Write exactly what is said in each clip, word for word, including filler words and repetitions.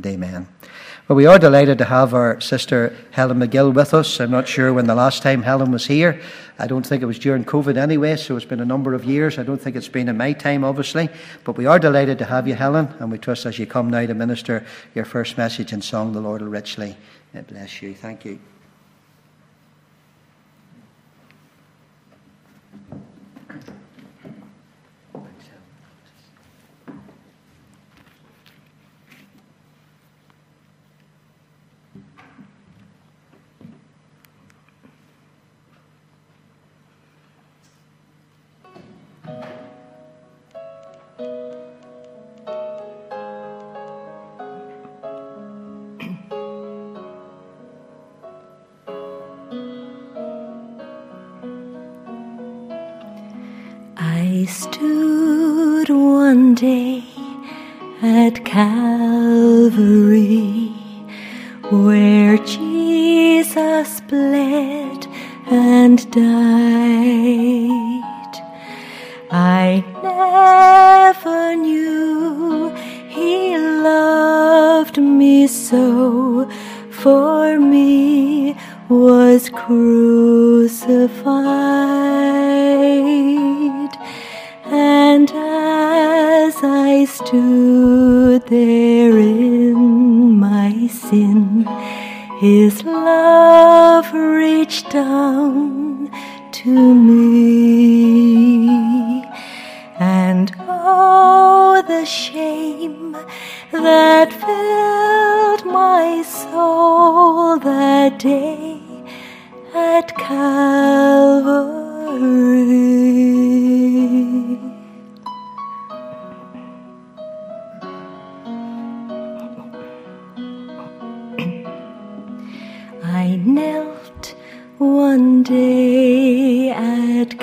and amen. Well, we are delighted to have our sister Helen McGill with us. I'm not sure when the last time Helen was here. I don't think it was during COVID anyway, so it's been a number of years. I don't think it's been in my time, obviously. But we are delighted to have you, Helen, and we trust as you come now to minister your first message in song, the Lord will richly bless you. Thank you. I stood one day at Calvary, where Jesus bled and died. I never knew He loved me so, for me was crucified. And as I stood there in my sin, His love reached down to me. And oh, the shame that filled my soul that day at Calvary. I knelt one day at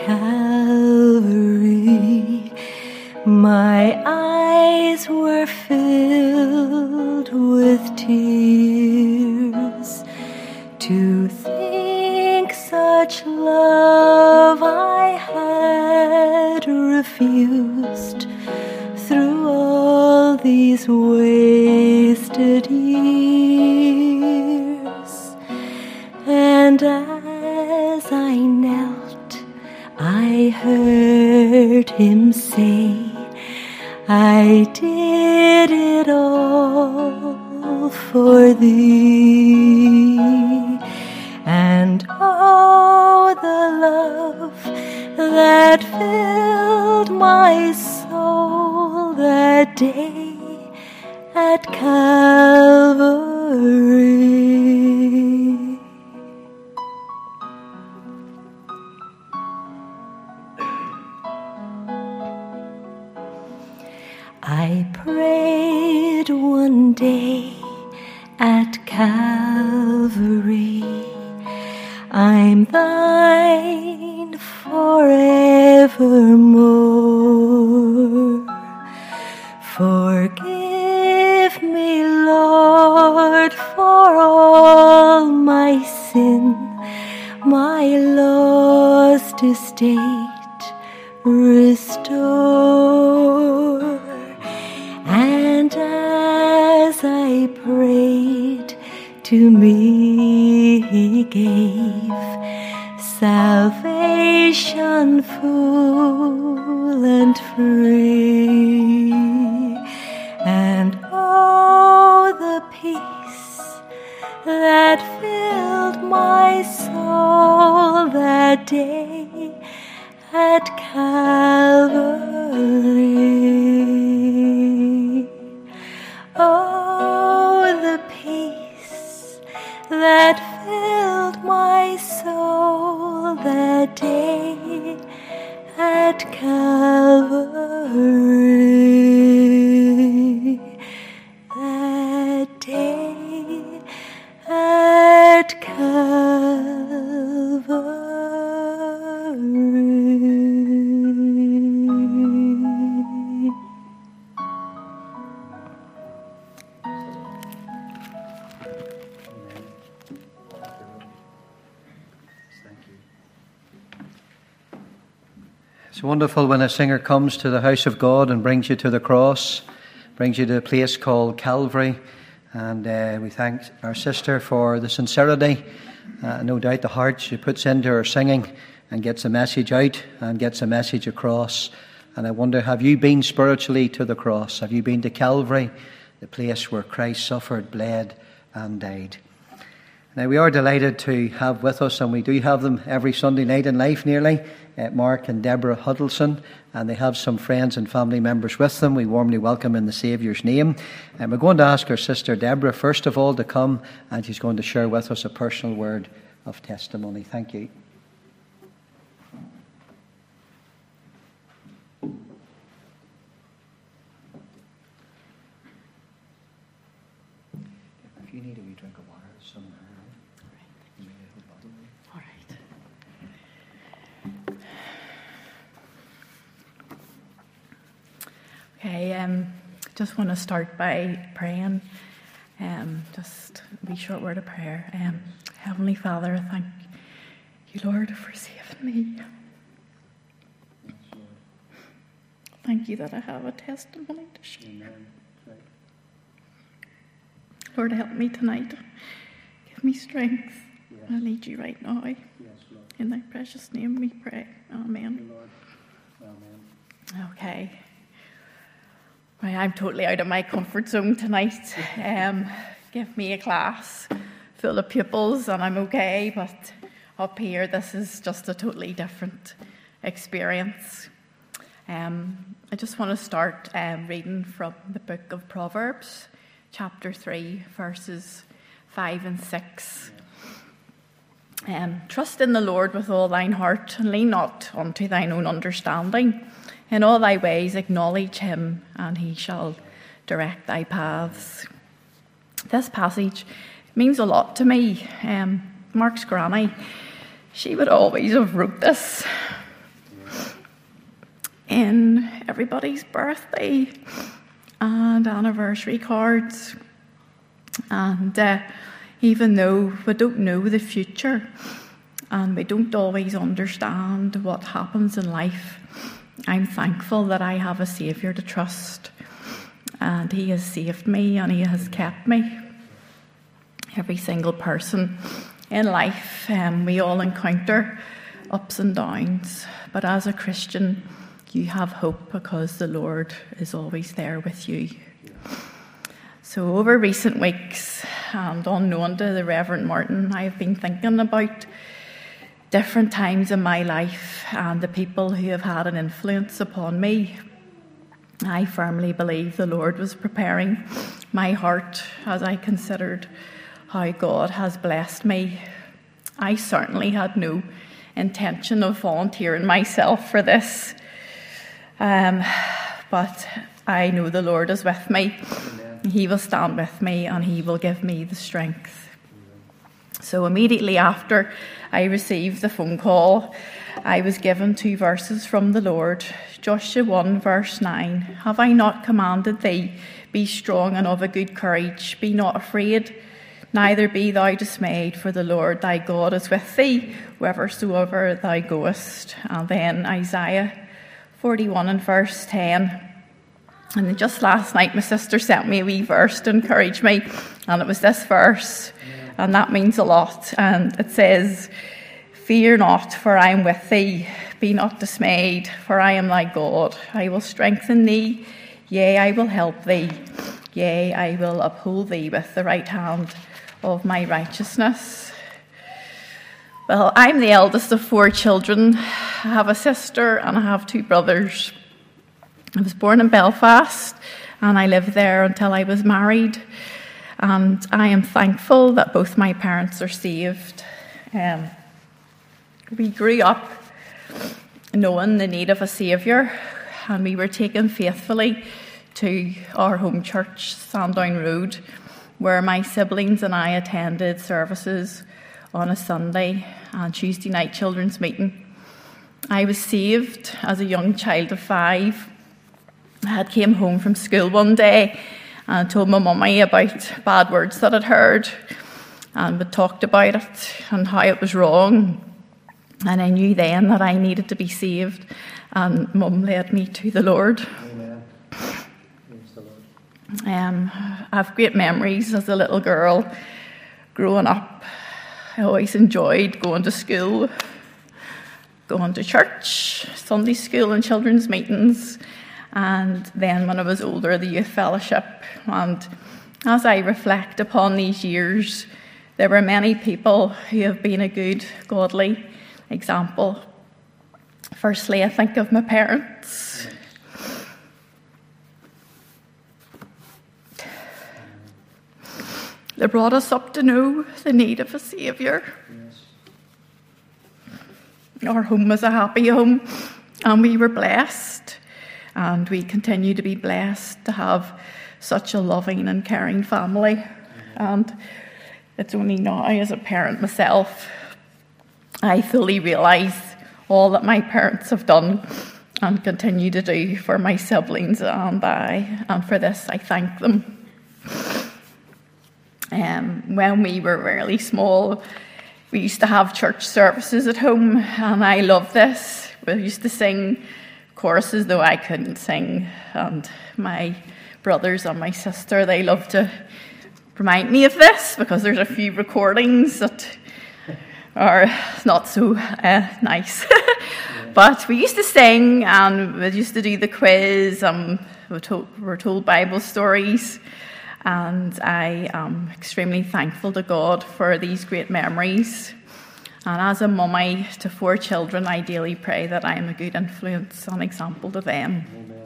Calvary. My eyes were filled with tears to think such love I had refused through all these wasted years. And as I knelt, I heard Him say, I did it all for thee. And oh, the love that filled my soul that day at Calvary. I prayed one day at Calvary, I'm thine forevermore. Forgive me, Lord, for all my sin, my lost estate restore. And as I prayed, to me He gave salvation full and free. And oh, the peace that filled my soul that day at Calvary. Oh, the peace that filled my soul that day at Calvary. That day at Calvary. It's wonderful when a singer comes to the house of God and brings you to the cross, brings you to a place called Calvary, And uh, we thank our sister for the sincerity, uh, no doubt the heart she puts into her singing and gets a message out and gets a message across. And I wonder, have you been spiritually to the cross? Have you been to Calvary, the place where Christ suffered, bled and died? Now, we are delighted to have with us, and we do have them every Sunday night in life nearly, uh, Mark and Deborah Huddleston, and they have some friends and family members with them. We warmly welcome in the Saviour's name. And we're going to ask our sister Deborah, first of all, to come, and she's going to share with us a personal word of testimony. Thank you. If you need a wee drink of water, some All right. Okay, um, just want to start by praying. Um, just a wee short word of prayer. Um, Heavenly Father, thank you, Lord, for saving me. Yes, Lord. Thank you that I have a testimony to share. Amen. Right. Lord, help me tonight. Give me strength. Yes. I need you right now. Yes, Lord. In thy precious name we pray. Amen. Thank you, Lord. Amen. Okay. Right, I'm totally out of my comfort zone tonight. Um, give me a class full of pupils and I'm okay, but up here this is just a totally different experience. Um, I just want to start um, reading from the book of Proverbs, chapter three, verses five and six. Um, Trust in the Lord with all thine heart, and lean not unto thine own understanding. In all thy ways acknowledge him, and he shall direct thy paths. This passage means a lot to me. Um, Mark's granny, she would always have wrote this in everybody's birthday and anniversary cards. And uh, even though we don't know the future and we don't always understand what happens in life, I'm thankful that I have a Saviour to trust, and he has saved me and he has kept me. Every single person in life, um, we all encounter ups and downs, but as a Christian, you have hope because the Lord is always there with you. So over recent weeks, and unknown to the Reverend Martin, I have been thinking about different times in my life and the people who have had an influence upon me. I firmly believe the Lord was preparing my heart as I considered how God has blessed me. I certainly had no intention of volunteering myself for this, um, but I know the Lord is with me. Amen. He will stand with me and he will give me the strength. So immediately after I received the phone call, I was given two verses from the Lord. Joshua one verse nine, have I not commanded thee, be strong and of a good courage, be not afraid, neither be thou dismayed, for the Lord thy God is with thee, whithersoever thou goest. And then Isaiah forty-one and verse ten. And just last night my sister sent me a wee verse to encourage me, and it was this verse. And that means a lot. And it says, fear not, for I am with thee. Be not dismayed, for I am thy God. I will strengthen thee. Yea, I will help thee. Yea, I will uphold thee with the right hand of my righteousness. Well, I'm the eldest of four children. I have a sister and I have two brothers. I was born in Belfast and I lived there until I was married. And I am thankful that both my parents are saved. Um, we grew up knowing the need of a Saviour, and we were taken faithfully to our home church, Sandown Road, where my siblings and I attended services on a Sunday and Tuesday night children's meeting. I was saved as a young child of five. I had came home from school one day and told my mummy about bad words that I'd heard, and we talked about it and how it was wrong. And I knew then that I needed to be saved, and Mum led me to the Lord. Amen. Praise the Lord. Um, I have great memories as a little girl growing up. I always enjoyed going to school, going to church, Sunday school and children's meetings, and then when I was older, the youth fellowship. And as I reflect upon these years, there were many people who have been a good, godly example. Firstly, I think of my parents. They brought us up to know the need of a Saviour. Yes. Our home was a happy home, and we were blessed. And we continue to be blessed to have such a loving and caring family. Mm-hmm. And it's only now, as a parent myself, I fully realise all that my parents have done and continue to do for my siblings and I. And for this, I thank them. Um, when we were really small, we used to have church services at home, and I loved this. We used to sing choruses, though I couldn't sing, and my brothers and my sister, they loved to remind me of this, because there's a few recordings that are not so uh, nice. But we used to sing, and we used to do the quiz, and we were told, we were told Bible stories. And I am extremely thankful to God for these great memories. And as a mummy to four children, I daily pray that I am a good influence and example to them.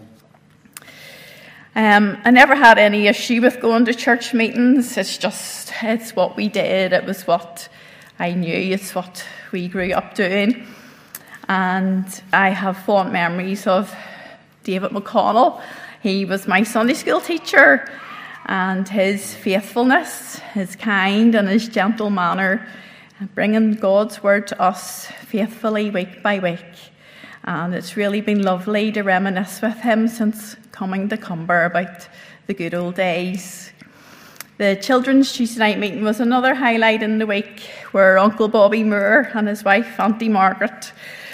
Um, I never had any issue with going to church meetings. It's just, it's what we did. It was what I knew. It's what we grew up doing. And I have fond memories of David McConnell. He was my Sunday school teacher. And his faithfulness, his kind and his gentle manner, bringing God's word to us faithfully week by week. And it's really been lovely to reminisce with him since coming to Cumber about the good old days. The children's Tuesday night meeting was another highlight in the week, where Uncle Bobby Moore and his wife, Auntie Margaret,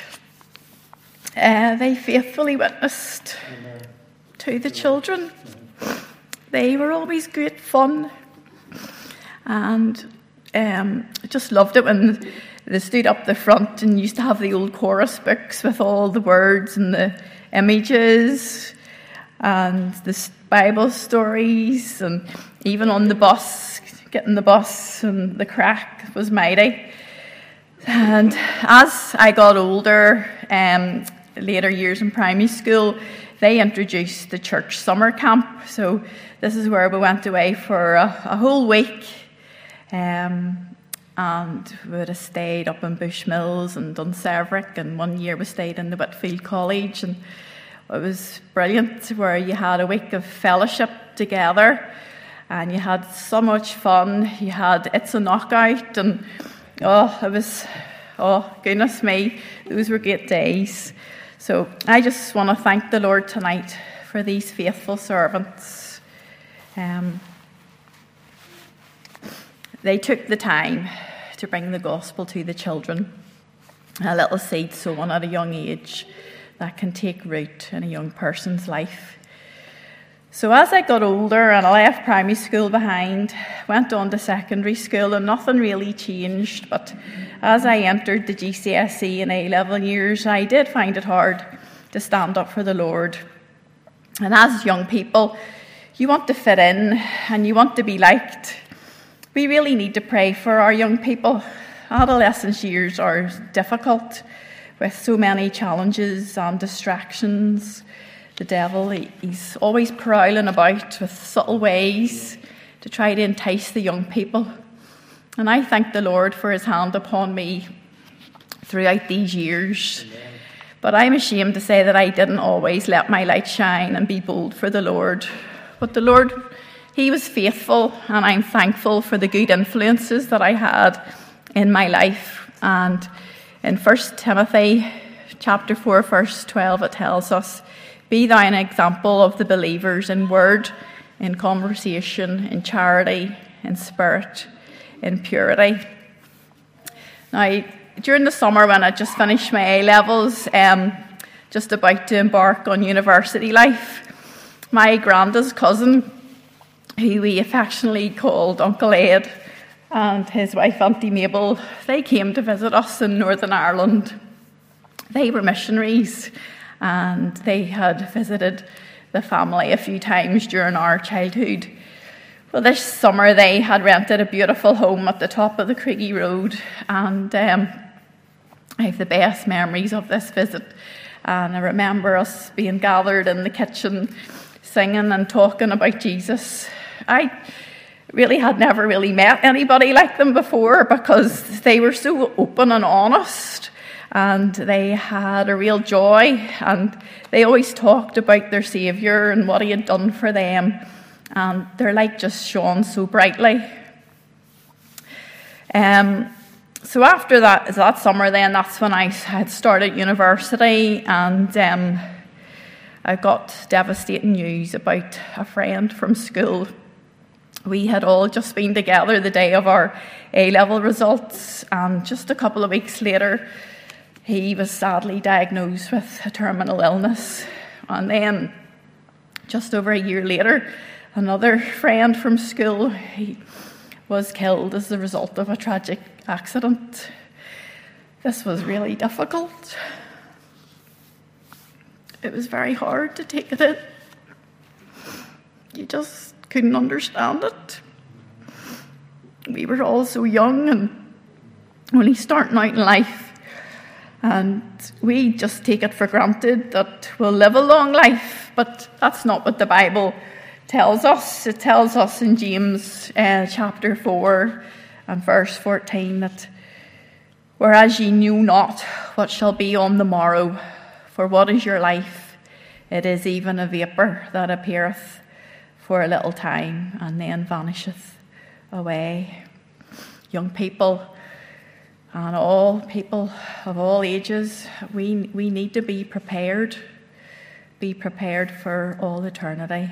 uh, they faithfully witnessed Amen. To the children. They were always great fun, and um, I just loved it when they stood up the front and used to have the old chorus books with all the words and the images and the Bible stories, and even on the bus, getting the bus and the crack was mighty. And as I got older, um, later years in primary school, they introduced the church summer camp. So this is where we went away for a, a whole week. Um, and we would have stayed up in Bushmills and Dunseverick, and one year we stayed in the Whitfield College. And it was brilliant, where you had a week of fellowship together, and you had so much fun. You had It's a Knockout, and oh, it was, oh, goodness me, those were great days. So I just want to thank the Lord tonight for these faithful servants. Um, they took the time to bring the gospel to the children, a little seed sown at a young age that can take root in a young person's life. So as I got older and I left primary school behind, went on to secondary school, and nothing really changed. But as I entered the G C S E and A-level years, I did find it hard to stand up for the Lord. And as young people, you want to fit in and you want to be liked. We really need to pray for our young people. Adolescence years are difficult, with so many challenges and distractions. The devil, he's always prowling about with subtle ways to try to entice the young people. And I thank the Lord for his hand upon me throughout these years. Amen. But I'm ashamed to say that I didn't always let my light shine and be bold for the Lord. But the Lord, he was faithful, and I'm thankful for the good influences that I had in my life. And in First Timothy chapter four, verse twelve, it tells us, "Be thou an example of the believers in word, in conversation, in charity, in spirit, in purity." Now, during the summer when I just finished my A-levels, um, just about to embark on university life, my granddad's cousin who we affectionately called Uncle Ed, and his wife Auntie Mabel. They came to visit us in Northern Ireland. They were missionaries, and they had visited the family a few times during our childhood. Well, this summer they had rented a beautiful home at the top of the Craigie Road, and um, I have the best memories of this visit. And I remember us being gathered in the kitchen, singing and talking about Jesus. I really had never really met anybody like them before, because they were so open and honest, and they had a real joy, and they always talked about their Saviour and what he had done for them, and their light just shone so brightly. Um, so after that, that summer then, that's when I had started university, and um, I got devastating news about a friend from school. We had all just been together the day of our A-level results, and just a couple of weeks later, he was sadly diagnosed with a terminal illness. And then, just over a year later, another friend from school, he was killed as the result of a tragic accident. This was really difficult. It was very hard to take it in. You just couldn't understand it. We were all so young and only starting out in life. And we just take it for granted that we'll live a long life, but that's not what the Bible tells us. It tells us in James uh, chapter four and verse fourteen that, whereas ye knew not what shall be on the morrow, for what is your life? It is even a vapour that appeareth for a little time and then vanisheth away. Young people, and all people of all ages, we we need to be prepared, be prepared for all eternity.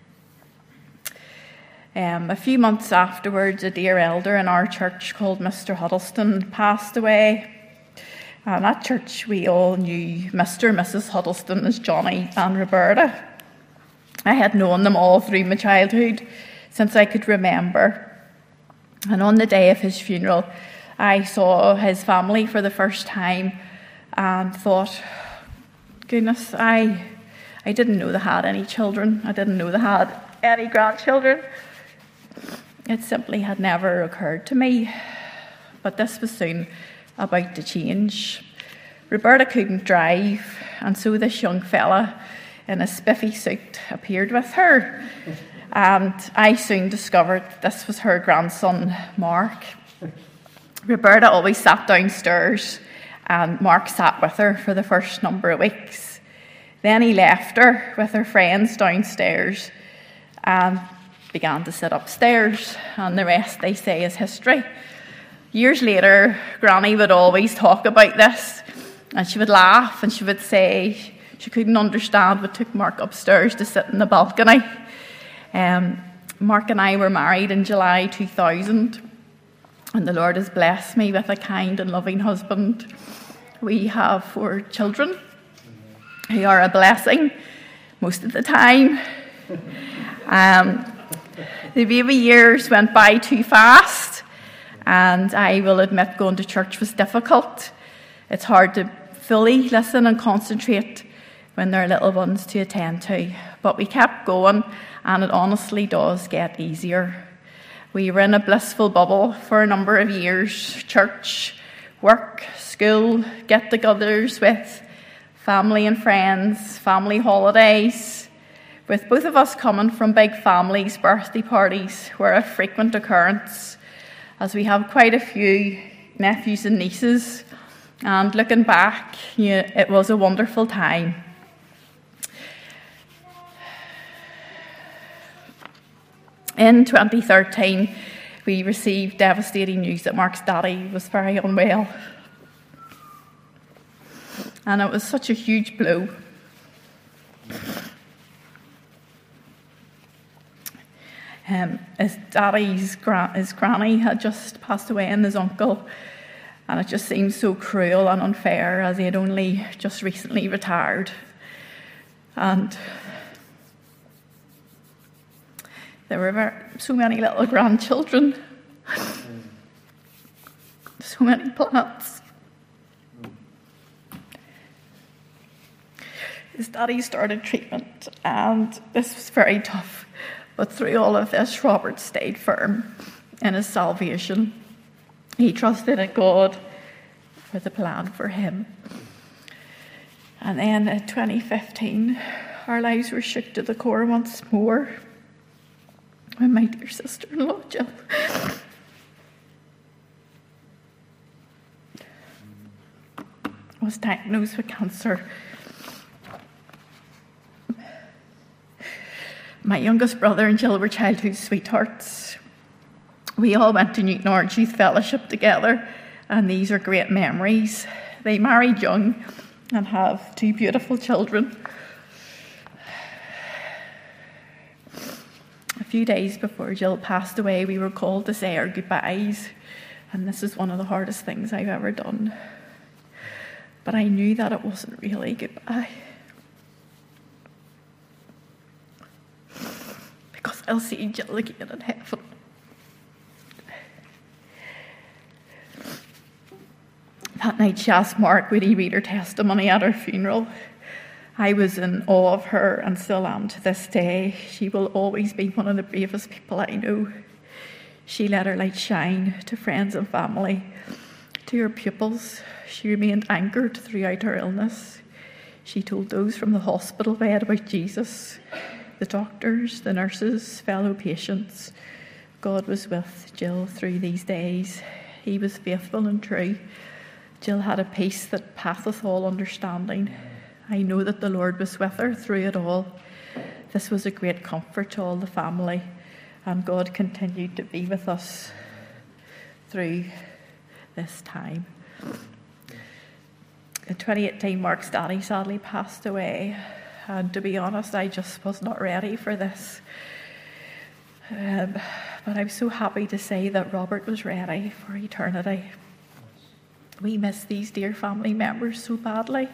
Um, a few months afterwards, a dear elder in our church called Mister Huddleston passed away. And at church, we all knew Mister and Missus Huddleston as Johnny and Roberta. I had known them all through my childhood, since I could remember. And on the day of his funeral, I saw his family for the first time and thought, goodness, I I didn't know they had any children. I didn't know they had any grandchildren. It simply had never occurred to me. But this was soon about to change. Roberta couldn't drive, and so this young fella in a spiffy suit appeared with her. And I soon discovered this was her grandson, Mark. Roberta always sat downstairs, and Mark sat with her for the first number of weeks. Then he left her with her friends downstairs and began to sit upstairs, and the rest, they say, is history. Years later, Granny would always talk about this, and she would laugh, and she would say she couldn't understand what took Mark upstairs to sit in the balcony. Um, Mark and I were married in July two thousand, and the Lord has blessed me with a kind and loving husband. We have four children who are a blessing most of the time. Um, the baby years went by too fast, and I will admit going to church was difficult. It's hard to fully listen and concentrate when there are little ones to attend to. But we kept going, and it honestly does get easier. We were in a blissful bubble for a number of years. Church, work, school, get-togethers with family and friends, family holidays. With both of us coming from big families, birthday parties were a frequent occurrence, as we have quite a few nephews and nieces. And looking back, you know, it was a wonderful time. In twenty thirteen, we received devastating news that Mark's daddy was very unwell. And it was such a huge blow. Um, his daddy's gra- his granny had just passed away, and his uncle, and it just seemed so cruel and unfair, as he had only just recently retired. And There were very, so many little grandchildren, so many plants. His daddy started treatment, and this was very tough. But through all of this, Robert stayed firm in his salvation. He trusted in God for the plan for him. And then in twenty fifteen, our lives were shook to the core once more when my dear sister-in-law, Jill, was diagnosed with cancer. My youngest brother and Jill were childhood sweethearts. We all went to Newton Orange Youth Fellowship together, and these are great memories. They married young and have two beautiful children. A few days before Jill passed away, we were called to say our goodbyes, and this is one of the hardest things I've ever done. But I knew that it wasn't really goodbye. Because I'll see Jill again in heaven. That night she asked Mark would he read her testimony at her funeral. I was in awe of her and still am to this day. She will always be one of the bravest people I know. She let her light shine to friends and family, to her pupils. She remained anchored throughout her illness. She told those from the hospital bed about Jesus, the doctors, the nurses, fellow patients. God was with Jill through these days. He was faithful and true. Jill had a peace that passeth all understanding. I know that the Lord was with her through it all. This was a great comfort to all the family, and God continued to be with us through this time. In twenty eighteen, Mark's daddy sadly passed away, and to be honest, I just was not ready for this. Um, but I'm so happy to say that Robert was ready for eternity. We miss these dear family members so badly.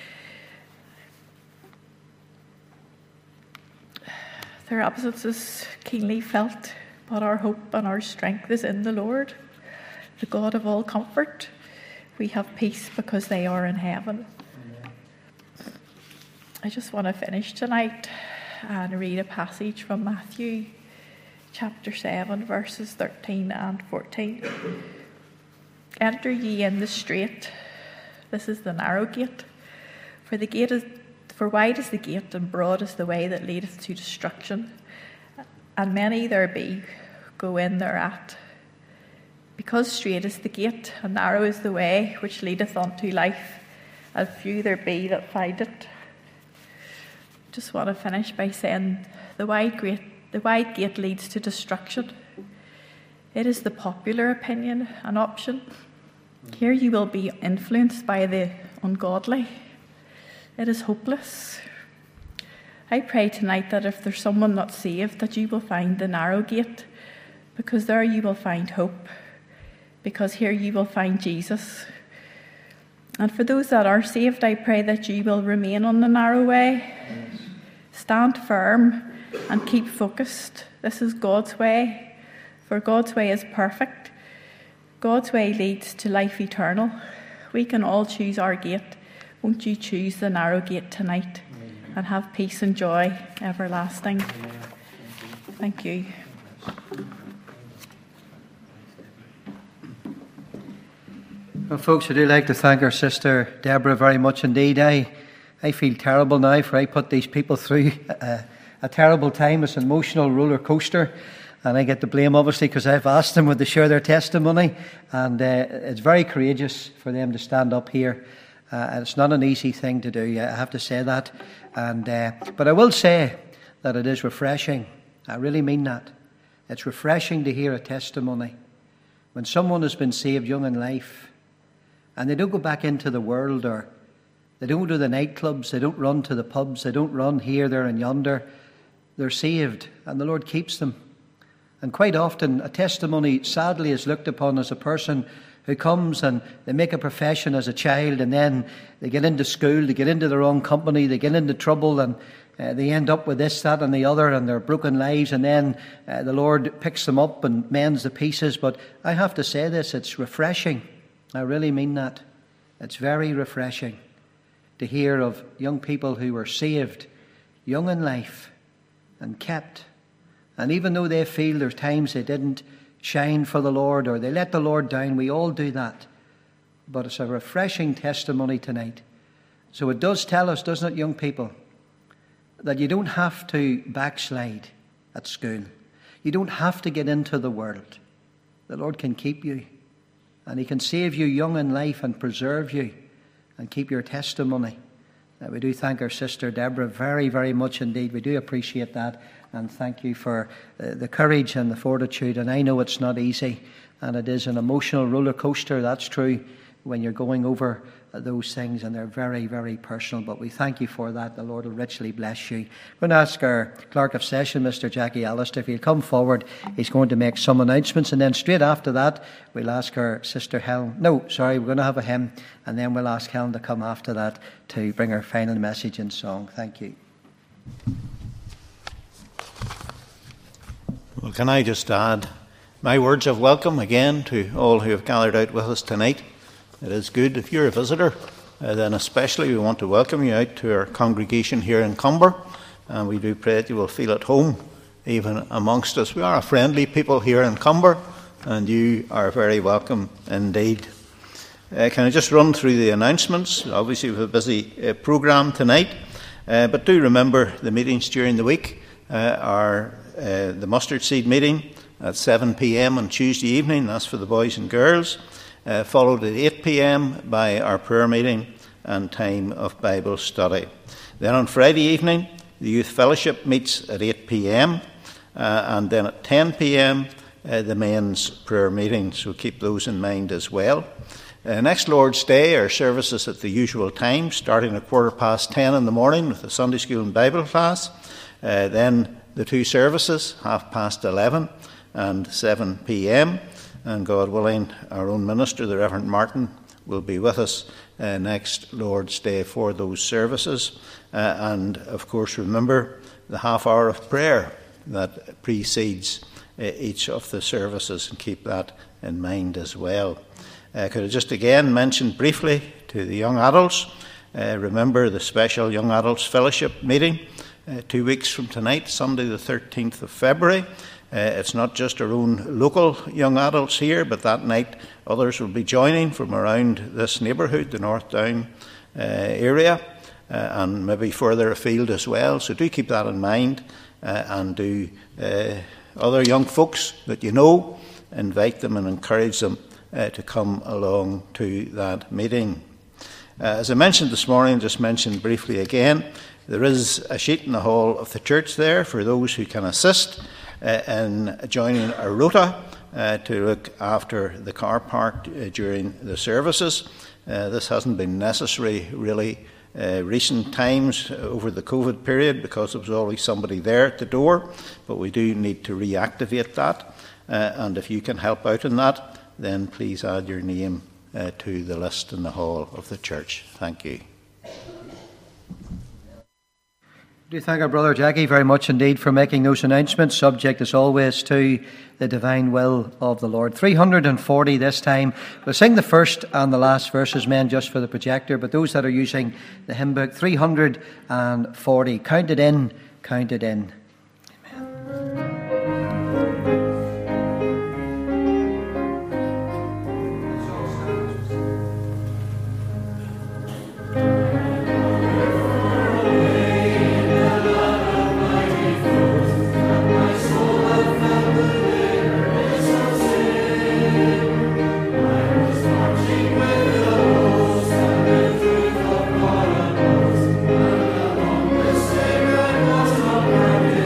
Their absence is keenly felt, but our hope and our strength is in the Lord, the God of all comfort. We have peace because they are in heaven. Amen. I just want to finish tonight and read a passage from Matthew chapter seven, verses thirteen and fourteen. Enter ye in the straight. This is the narrow gate. For the gate is For wide is the gate, and broad is the way that leadeth to destruction, and many there be go in thereat. Because strait is the gate, and narrow is the way which leadeth unto life, and few there be that find it. Just want to finish by saying the wide gate, the wide gate leads to destruction. It is the popular opinion and option. Here you will be influenced by the ungodly. It is hopeless. I pray tonight that if there's someone not saved, that you will find the narrow gate, because there you will find hope, because here you will find Jesus. And for those that are saved, I pray that you will remain on the narrow way. Yes. Stand firm and keep focused. This is God's way, for God's way is perfect. God's way leads to life eternal. We can all choose our gate. Won't you choose the narrow gate tonight? Amen. And have peace and joy everlasting? Amen. Thank you. Well, folks, I do like to thank our sister Deborah very much indeed. I, I feel terrible now, for I put these people through a, a terrible time. It's an emotional roller coaster, and I get the blame obviously because I've asked them would they share their testimony, and uh, it's very courageous for them to stand up here. Uh, and it's not an easy thing to do, I have to say that. And uh, but I will say that it is refreshing. I really mean that. It's refreshing to hear a testimony. When someone has been saved young in life, and they don't go back into the world, or they don't go to the nightclubs, they don't run to the pubs, they don't run here, there and yonder. They're saved, and the Lord keeps them. And quite often, a testimony, sadly, is looked upon as a person who comes and they make a profession as a child, and then they get into school, they get into the wrong company, they get into trouble, and uh, they end up with this, that and the other, and their broken lives, and then uh, the Lord picks them up and mends the pieces. But I have to say this, it's refreshing. I really mean that. It's very refreshing to hear of young people who were saved, young in life, and kept. And even though they feel there's times they didn't shine for the Lord or they let the Lord down, we all do that. But it's a refreshing testimony tonight. So it does tell us, doesn't it, young people, that you don't have to backslide at school. You don't have to get into the world. The Lord can keep you, and He can save you young in life and preserve you and keep your testimony. Uh, we do thank our sister Deborah very, very much indeed. We do appreciate that, and thank you for uh, the courage and the fortitude. And I know it's not easy, and it is an emotional roller coaster, that's true, when you're going over those things, and they're very, very personal. But we thank you for that. The Lord will richly bless you. I'm going to ask our clerk of session, Mister Jackie Allister, if he'll come forward. He's going to make some announcements, and then straight after that we'll ask our sister Helen. No, sorry, we're going to have a hymn, and then we'll ask Helen to come after that to bring our final message in song. Thank you. Well, can I just add my words of welcome again to all who have gathered out with us tonight. It is good. If you're a visitor, uh, then especially we want to welcome you out to our congregation here in Comber, and we do pray that you will feel at home even amongst us. We are a friendly people here in Comber, and you are very welcome indeed. Uh, can I just run through the announcements? Obviously we have a busy uh, programme tonight, uh, but do remember the meetings during the week uh, are uh, the mustard seed meeting at seven p.m. on Tuesday evening. That's for the boys and girls. Uh, followed at eight p.m. by our prayer meeting and time of Bible study. Then on Friday evening, the youth fellowship meets at eight p.m. Uh, and then at ten p.m. Uh, the men's prayer meeting, so keep those in mind as well. Uh, next Lord's Day, our services at the usual time, starting at quarter past ten in the morning with the Sunday school and Bible class. Uh, then the two services, half past eleven and seven p.m. And God willing, our own minister, the Reverend Martin, will be with us uh, next Lord's Day for those services. Uh, and, of course, remember the half hour of prayer that precedes uh, each of the services, and keep that in mind as well. Uh, could I just again mention briefly to the young adults, uh, remember the special Young Adults Fellowship meeting uh, two weeks from tonight, Sunday the thirteenth of February. Uh, it's not just our own local young adults here, but that night others will be joining from around this neighbourhood, the North Down uh, area, uh, and maybe further afield as well. So do keep that in mind, uh, and do uh, other young folks that you know, invite them and encourage them uh, to come along to that meeting. Uh, as I mentioned this morning, just mentioned briefly again, there is a sheet in the hall of the church there for those who can assist Uh, in joining a rota uh, to look after the car park uh, during the services. Uh, this hasn't been necessary really uh, recent times over the COVID period, because there was always somebody there at the door, but we do need to reactivate that, uh, and if you can help out in that, then please add your name uh, to the list in the hall of the church. Thank you. I do thank our brother Jackie very much indeed for making those announcements, subject as always to the divine will of the Lord. three hundred forty this time. We'll sing the first and the last verses, men, just for the projector, but those that are using the hymn book, three hundred forty. Count it in, count it in. Amen.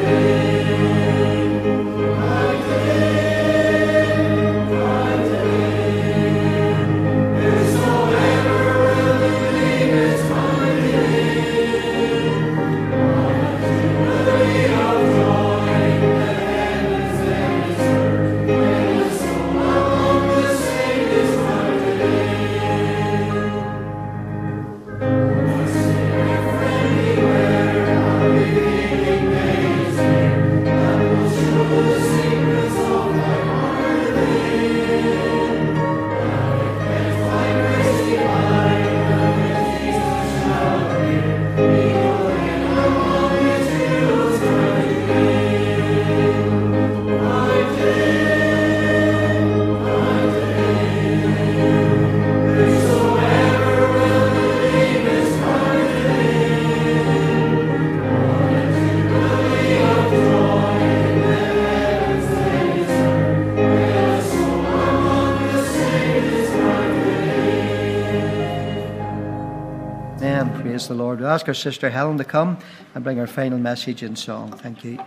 Praise the Lord. We'll ask our sister Helen to come and bring our final message in song. Thank you.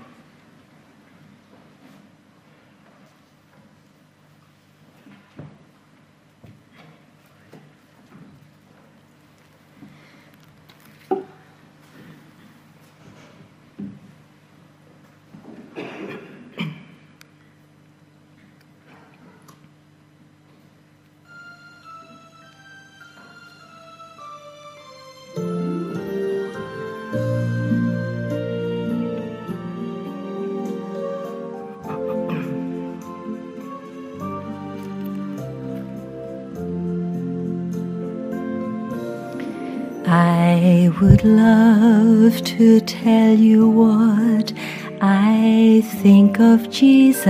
I would love to tell you what I think of Jesus,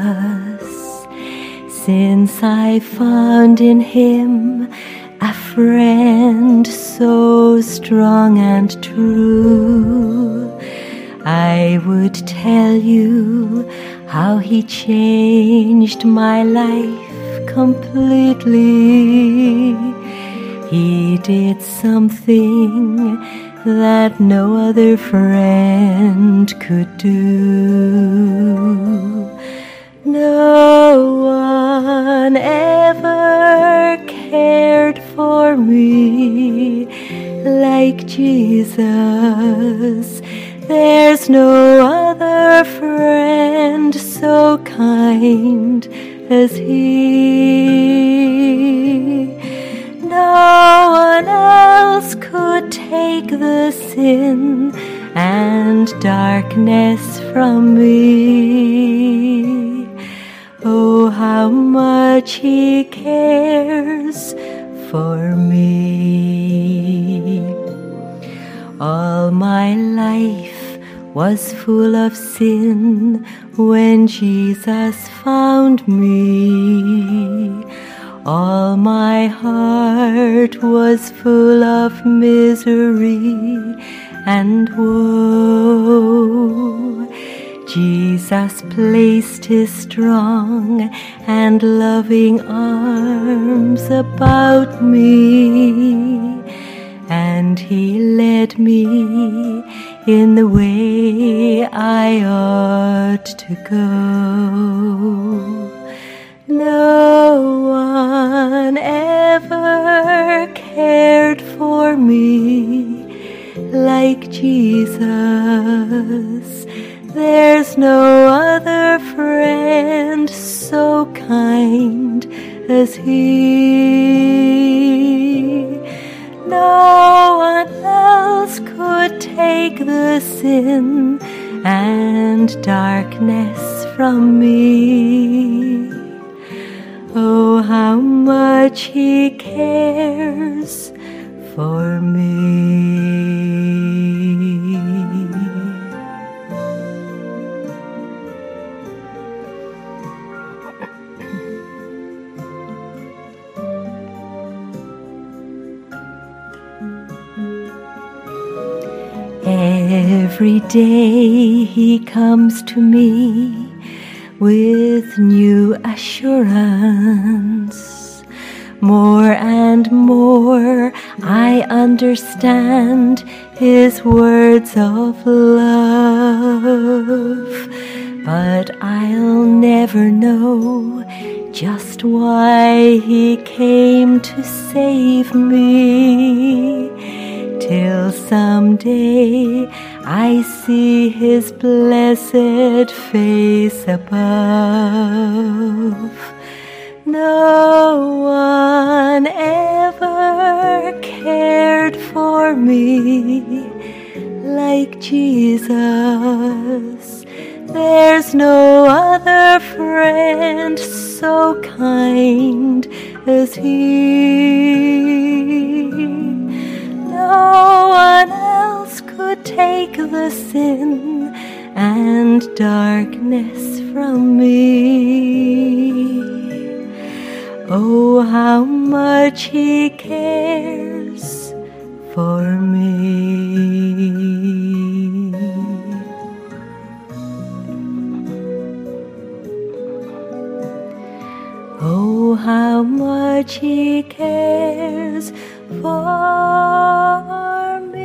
since I found in him a friend so strong and true. I would tell you how he changed my life completely. He did something that no other friend could do. No one ever cared for me like Jesus. There's no other friend so kind as he. No one else could take the sin and darkness from me. Oh, how much he cares for me. All my life was full of sin when Jesus found me. All my heart was full of misery and woe. Jesus placed his strong and loving arms about me, and he led me in the way I ought to go. No one ever cared for me like Jesus. There's no other friend so kind as he. No one else could take the sin and darkness from me. Oh, how much he cares for me. Every day he comes to me with new assurance. More and more I understand his words of love, but I'll never know just why he came to save me, till someday I see his blessed face above. No one ever cared for me like Jesus. There's no other friend so kind as he. No one else could take the sin and darkness from me. Oh, how much he cares for me. Oh, how much he cares for me.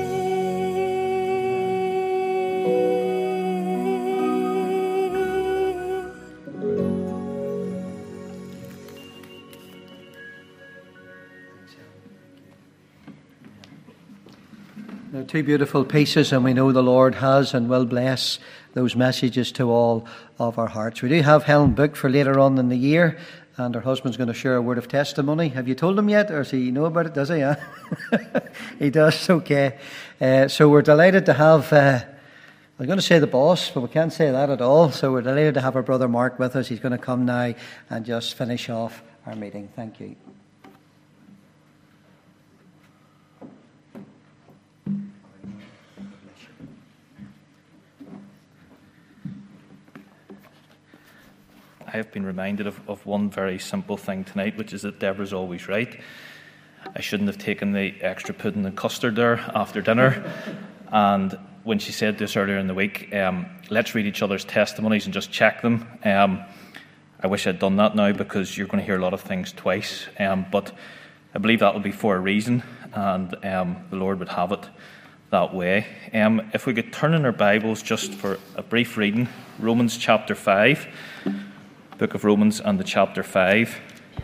They're two beautiful pieces, and we know the Lord has and will bless those messages to all of our hearts. We do have Helen booked for later on in the year, and her husband's going to share a word of testimony. Have you told him yet, or does he know about it? Does he? Yeah? He does, okay. Uh, so we're delighted to have, uh, I'm going to say the boss, but we can't say that at all. So we're delighted to have our brother Mark with us. He's going to come now and just finish off our meeting. Thank you. I have been reminded of, of one very simple thing tonight, which is that Deborah's always right. I shouldn't have taken the extra pudding and custard there after dinner. And when she said this earlier in the week, um, let's read each other's testimonies and just check them. Um, I wish I'd done that now, because you're going to hear a lot of things twice. Um, but I believe that will be for a reason, and um, the Lord would have it that way. Um, if we could turn in our Bibles just for a brief reading, Romans chapter five. Book of Romans and the chapter five,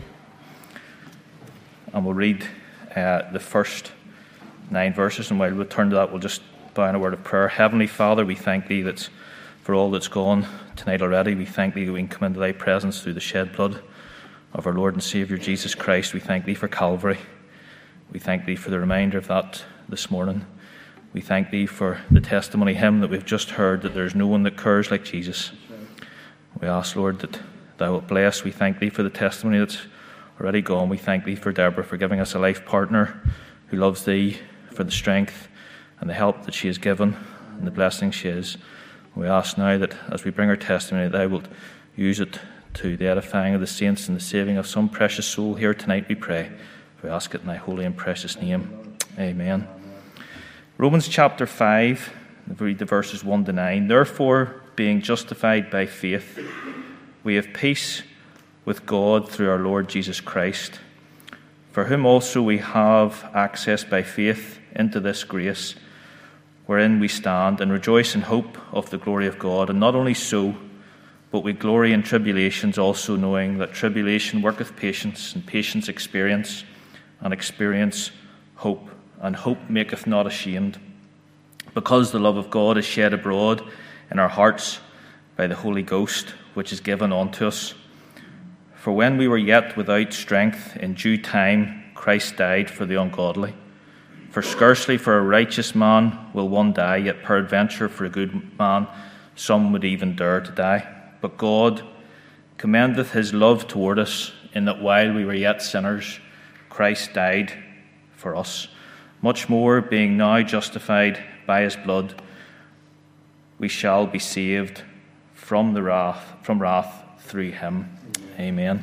and we'll read uh, the first nine verses, and while we turn to that, we'll just bow in a word of prayer. Heavenly Father, we thank Thee that's for all that's gone tonight already. We thank Thee that we can come into Thy presence through the shed blood of our Lord and Saviour Jesus Christ. We thank Thee for Calvary. We thank Thee for the reminder of that this morning. We thank Thee for the testimony hymn that we've just heard, that there's no one that cares like Jesus. We ask, Lord, that Thou wilt bless. We thank Thee for the testimony that's already gone. We thank Thee for Deborah, for giving us a life partner who loves Thee, for the strength and the help that she has given and the blessing she is. We ask now that as we bring our testimony, Thou wilt use it to the edifying of the saints and the saving of some precious soul here tonight, we pray. We ask it in Thy holy and precious name. Amen. Romans chapter five, we read the verses one to nine. Therefore, being justified by faith, we have peace with God through our Lord Jesus Christ, for whom also we have access by faith into this grace, wherein we stand and rejoice in hope of the glory of God. And not only so, but we glory in tribulations, also knowing that tribulation worketh patience, and patience experience, and experience hope. And hope maketh not ashamed, because the love of God is shed abroad in our hearts by the Holy Ghost, which is given unto us. For when we were yet without strength, in due time Christ died for the ungodly. For scarcely for a righteous man will one die, yet peradventure for a good man some would even dare to die. But God commendeth his love toward us, in that while we were yet sinners, Christ died for us. Much more, being now justified by his blood, we shall be saved from the wrath, from wrath through him. Amen.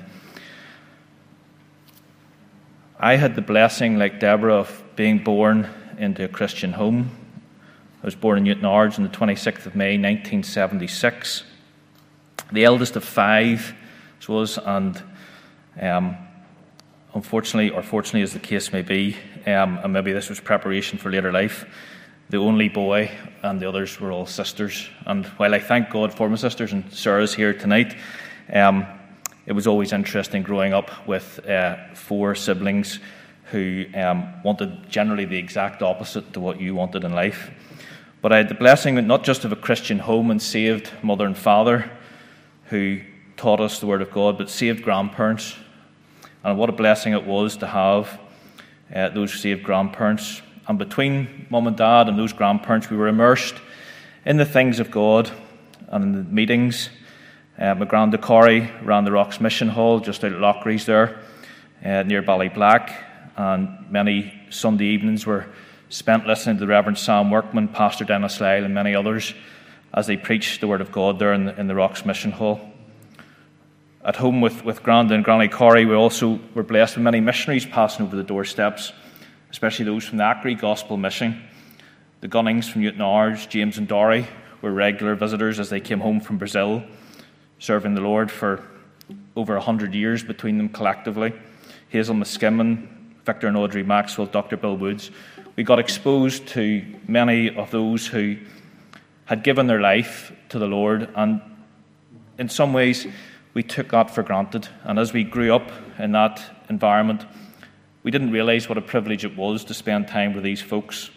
I had the blessing, like Deborah, of being born into a Christian home. I was born in Newtownards on the twenty-sixth of May, nineteen seventy-six. The eldest of five was, and um, unfortunately, or fortunately as the case may be, um, and maybe this was preparation for later life, the only boy, and the others were all sisters. And while I thank God for my sisters, and Sarah's here tonight, um, it was always interesting growing up with uh, four siblings who um, wanted generally the exact opposite to what you wanted in life. But I had the blessing not just of a Christian home and saved mother and father who taught us the Word of God, but saved grandparents. And what a blessing it was to have uh, those saved grandparents. And between mum and dad and those grandparents, we were immersed in the things of God and in the meetings. Uh, my granddad Corey ran the Rocks Mission Hall just out at Lockrees there, uh, near Ballyblack. And many Sunday evenings were spent listening to the Reverend Sam Workman, Pastor Dennis Lyle, and many others as they preached the Word of God there in the, in the Rocks Mission Hall. At home with, with Granda and Granny Corey, we also were blessed with many missionaries passing over the doorsteps, especially those from the Ackery Gospel Mission. The Gunnings from Newtownards, James and Dory, were regular visitors as they came home from Brazil, serving the Lord for over a hundred years between them collectively. Hazel Muskimmin, Victor and Audrey Maxwell, Doctor Bill Woods. We got exposed to many of those who had given their life to the Lord, and in some ways we took that for granted. And as we grew up in that environment, we didn't realise what a privilege it was to spend time with these folks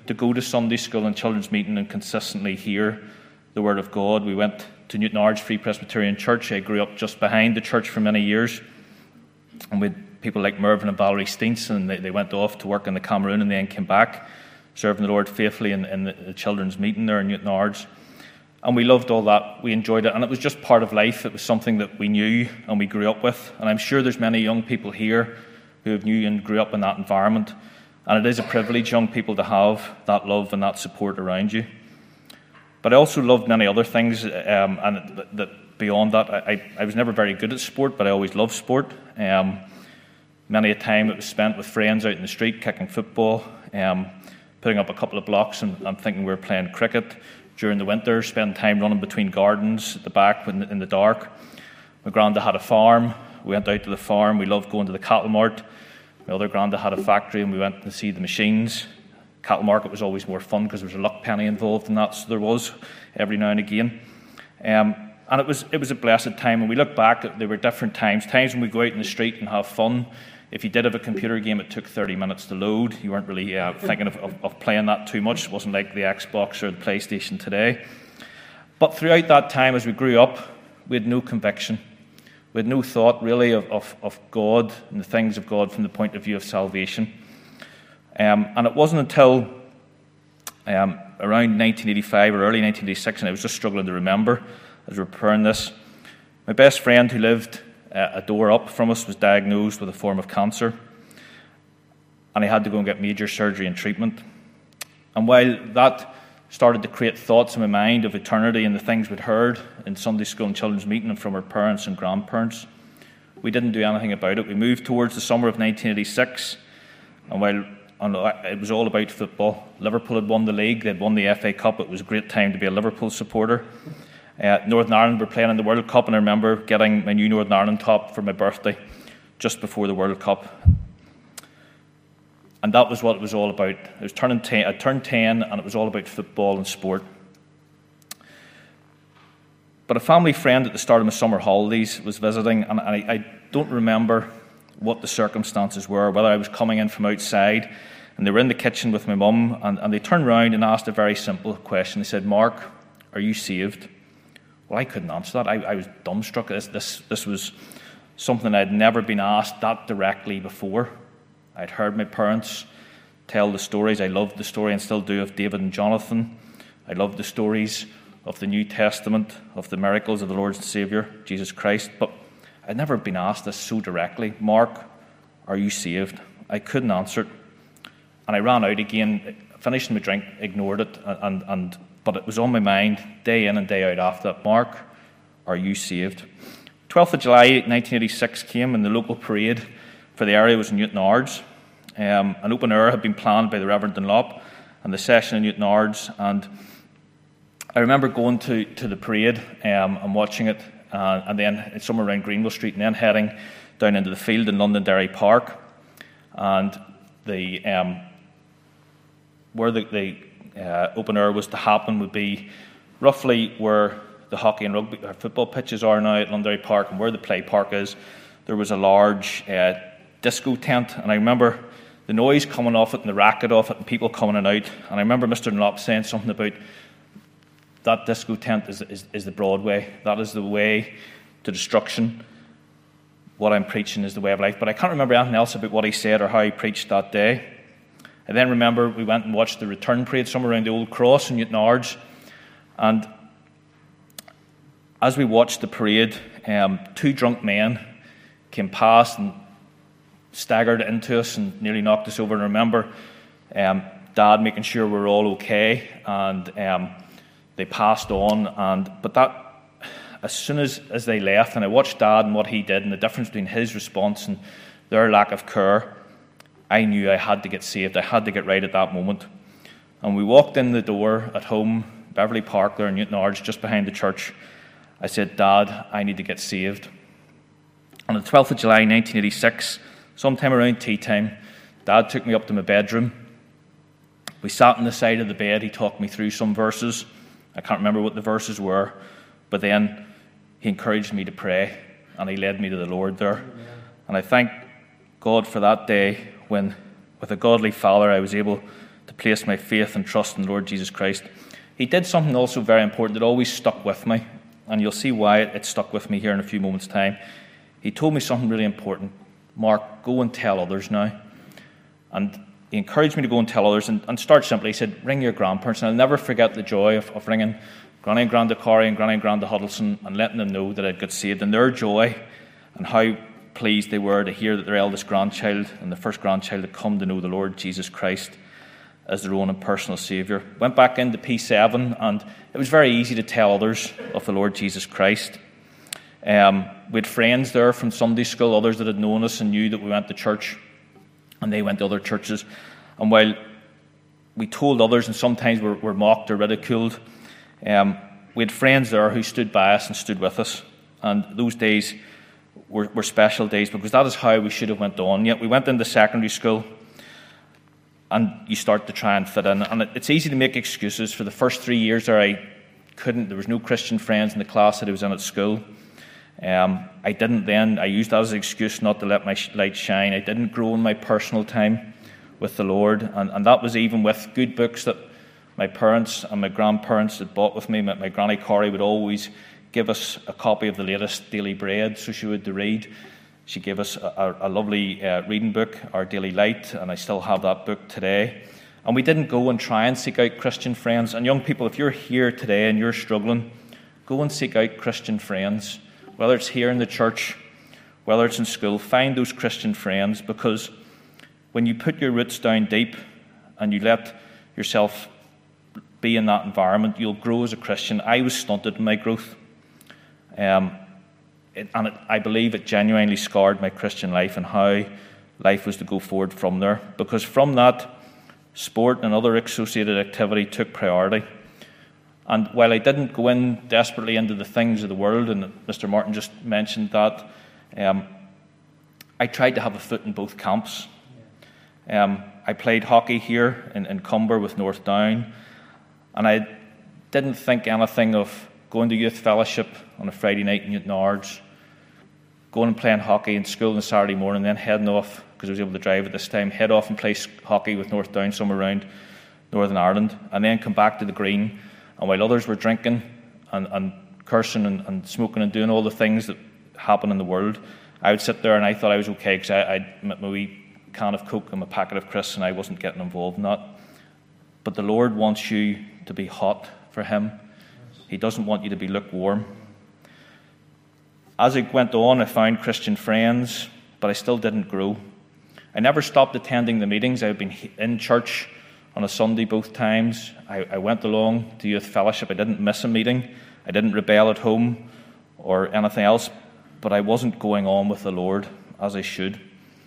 to go to Sunday school and children's meeting and consistently hear the Word of God. We went to Newtownards Free Presbyterian Church. I grew up just behind the church for many years. And with people like Mervyn and Valerie Steents, and they, they went off to work in the Cameroon and then came back, serving the Lord faithfully in, in the, the children's meeting there in Newtownards. And we loved all that. We enjoyed it. And it was just part of life. It was something that we knew and we grew up with. And I'm sure there's many young people here who have knew and grew up in that environment. And it is a privilege, young people, to have that love and that support around you. But I also loved many other things, um, and that, that beyond that, I, I was never very good at sport, but I always loved sport. Um, many a time it was spent with friends out in the street, kicking football, um, putting up a couple of blocks and, and thinking we were playing cricket. During the winter, spending time running between gardens at the back in the, in the dark. My granda had a farm. We went out to the farm. We loved going to the cattle mart. My other granda had a factory, and we went to see the machines. Cattle market was always more fun because there was a luck penny involved in that, so there was every now and again. Um, and it was it was a blessed time. And we look back, there were different times. Times when we go out in the street and have fun. If you did have a computer game, it took thirty minutes to load. You weren't really uh, thinking of, of, of playing that too much. It wasn't like the Xbox or the PlayStation today. But throughout that time, as we grew up, we had no conviction. We had no thought, really, of, of, of God and the things of God from the point of view of salvation. Um, and it wasn't until um, around nineteen eighty-five or early nineteen eighty-six, and I was just struggling to remember as we were preparing this, my best friend who lived uh, a door up from us was diagnosed with a form of cancer, and he had to go and get major surgery and treatment. And while that started to create thoughts in my mind of eternity and the things we'd heard in Sunday school and children's meeting and from our parents and grandparents, we didn't do anything about it. We moved towards the summer of nineteen eighty-six, and while And it was all about football. Liverpool had won the league. They'd won the F A Cup. It was a great time to be a Liverpool supporter. Uh, Northern Ireland were playing in the World Cup, and I remember getting my new Northern Ireland top for my birthday just before the World Cup. And that was what it was all about. I was turning ten, I turned ten, and it was all about football and sport. But a family friend at the start of my summer holidays was visiting, and I, I don't remember what the circumstances were, whether I was coming in from outside, and they were in the kitchen with my mum, and, and they turned around and asked a very simple question. They said, "Mark, are you saved?" Well, I couldn't answer that. I, I was dumbstruck. This, this, this was something I'd never been asked that directly before. I'd heard my parents tell the stories. I loved the story and still do of David and Jonathan. I loved the stories of the New Testament, of the miracles of the Lord and Saviour, Jesus Christ, but I'd never been asked this so directly. "Mark, are you saved?" I couldn't answer it. And I ran out again, finished my drink, ignored it, and, and but it was on my mind day in and day out after that. "Mark, are you saved?" twelfth of July nineteen eighty-six came, and the local parade for the area was in Newtownards. Um, an open air had been planned by the Reverend Dunlop and the session in Newtownards, and I remember going to, to the parade um, and watching it. Uh, and then somewhere around Greenwell Street, and then heading down into the field in Londonderry Park. And the um, where the, the uh, open air was to happen would be roughly where the hockey and rugby or football pitches are now at Londonderry Park, and where the play park is. There was a large uh, disco tent, and I remember the noise coming off it and the racket off it and people coming in and out. And I remember Mister Dunlop saying something about that disco tent is, is, is the Broadway. That is the way to destruction. What I'm preaching is the way of life. But I can't remember anything else about what he said or how he preached that day. I then remember we went and watched the return parade somewhere around the Old Cross in Newtownards. And as we watched the parade, um, two drunk men came past and staggered into us and nearly knocked us over. And I remember um, Dad making sure we were all okay. And Um, They passed on, and but that, as soon as, as they left, and I watched Dad and what he did, and the difference between his response and their lack of care, I knew I had to get saved. I had to get right at that moment. And we walked in the door at home, Beverly Park there in Newtownards, just behind the church. I said, "Dad, I need to get saved." On the twelfth of July nineteen eighty-six, sometime around tea time, Dad took me up to my bedroom. We sat on the side of the bed. He talked me through some verses. I can't remember what the verses were, but then he encouraged me to pray, and he led me to the Lord there. Amen. And I thank God for that day when, with a godly father, I was able to place my faith and trust in the Lord Jesus Christ, he did something also very important that always stuck with me, and you'll see why it stuck with me here in a few moments' time. He told me something really important. Mark, go and tell others now. And he encouraged me to go and tell others, and, and start simply. He said, ring your grandparents. And I'll never forget the joy of, of ringing Granny and Granda Corrie and Granny and Granda Huddleston and letting them know that I'd got saved, and their joy and how pleased they were to hear that their eldest grandchild and the first grandchild had come to know the Lord Jesus Christ as their own and personal Saviour. Went back into P seven, and it was very easy to tell others of the Lord Jesus Christ. Um, we had friends there from Sunday school, others that had known us and knew that we went to church, and they went to other churches. And while we told others, and sometimes were, were mocked or ridiculed, um, we had friends there who stood by us and stood with us. And those days were, were special days, because that is how we should have went on. Yet we went into secondary school, and you start to try and fit in. And it, it's easy to make excuses. For the first three years there, I couldn't. There was no Christian friends in the class that I was in at school. Um, I didn't then. I used that as an excuse not to let my light shine. I didn't grow in my personal time with the Lord. And, and that was even with good books that my parents and my grandparents had bought with me. My, my Granny Corrie would always give us a copy of the latest Daily Bread, so she would to read. She gave us a, a, a lovely uh, reading book, Our Daily Light, and I still have that book today. And we didn't go and try and seek out Christian friends. And young people, if you're here today and you're struggling, go and seek out Christian friends. Whether it's here in the church, whether it's in school, find those Christian friends, because when you put your roots down deep and you let yourself be in that environment, you'll grow as a Christian. I was stunted in my growth. Um, it, and it, I believe it genuinely scarred my Christian life and how life was to go forward from there. Because from that, sport and other associated activity took priority. And while I didn't go in desperately into the things of the world, and Mister Martin just mentioned that, um, I tried to have a foot in both camps. Um, I played hockey here in, in Cumber with North Down, and I didn't think anything of going to youth fellowship on a Friday night in Newtownards, going and playing hockey in school on a Saturday morning, then heading off, because I was able to drive at this time, head off and play hockey with North Down somewhere around Northern Ireland, and then come back to the green. And while others were drinking and, and cursing and, and smoking and doing all the things that happen in the world, I would sit there and I thought I was okay, because I had my wee can of Coke and my packet of crisps, and I wasn't getting involved in that. But the Lord wants you to be hot for Him. He doesn't want you to be lukewarm. As I went on, I found Christian friends, but I still didn't grow. I never stopped attending the meetings. I've been in church on a Sunday both times. I, I went along to youth fellowship. I didn't miss a meeting. I didn't rebel at home or anything else, but I wasn't going on with the Lord as I should.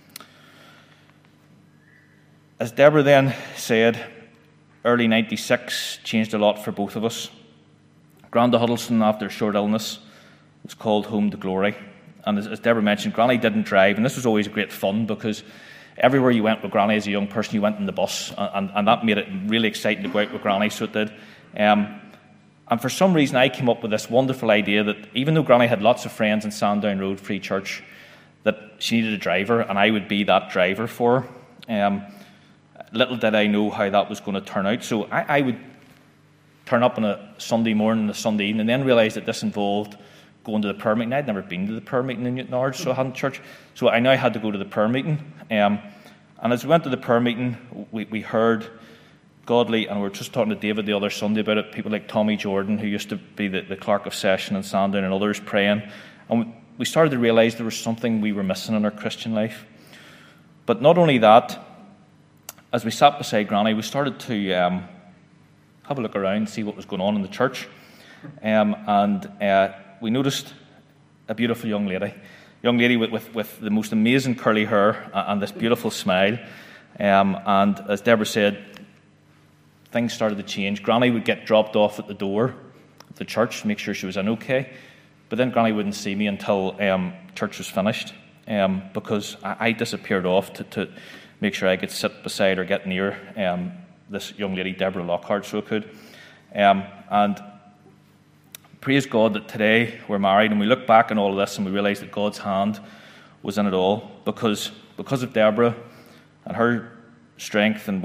As Deborah then said, early ninety-six changed a lot for both of us. Granda Huddleston, after a short illness, was called home to glory. And as, as Deborah mentioned, Granny didn't drive, and this was always great fun, because everywhere you went with Granny as a young person, you went in the bus, and, and that made it really exciting to go out with Granny, so it did. Um, and for some reason, I came up with this wonderful idea that even though Granny had lots of friends in Sandown Road Free Church, that she needed a driver, and I would be that driver for her. Um, little did I know how that was going to turn out. So I, I would turn up on a Sunday morning, a Sunday evening, and then realise that this involved going to the prayer meeting. I'd never been to the prayer meeting in Newtownards, so I hadn't church. So I now had to go to the prayer meeting. Um, and as we went to the prayer meeting, we, we heard godly, and we were just talking to David the other Sunday about it, people like Tommy Jordan, who used to be the, the clerk of session in Sandown, and others praying. And we started to realise there was something we were missing in our Christian life. But not only that, as we sat beside Granny, we started to um, have a look around, see what was going on in the church. Um, and uh, we noticed a beautiful young lady, young lady with, with, with the most amazing curly hair and this beautiful smile. Um, and as Deborah said, things started to change. Granny would get dropped off at the door of the church to make sure she was in okay. But then Granny wouldn't see me until um, church was finished, um, because I, I disappeared off to, to make sure I could sit beside or get near um, this young lady, Deborah Lockhart, so I could. Um, and praise God that today we're married, and we look back on all of this and we realise that God's hand was in it all, because because of Deborah and her strength and what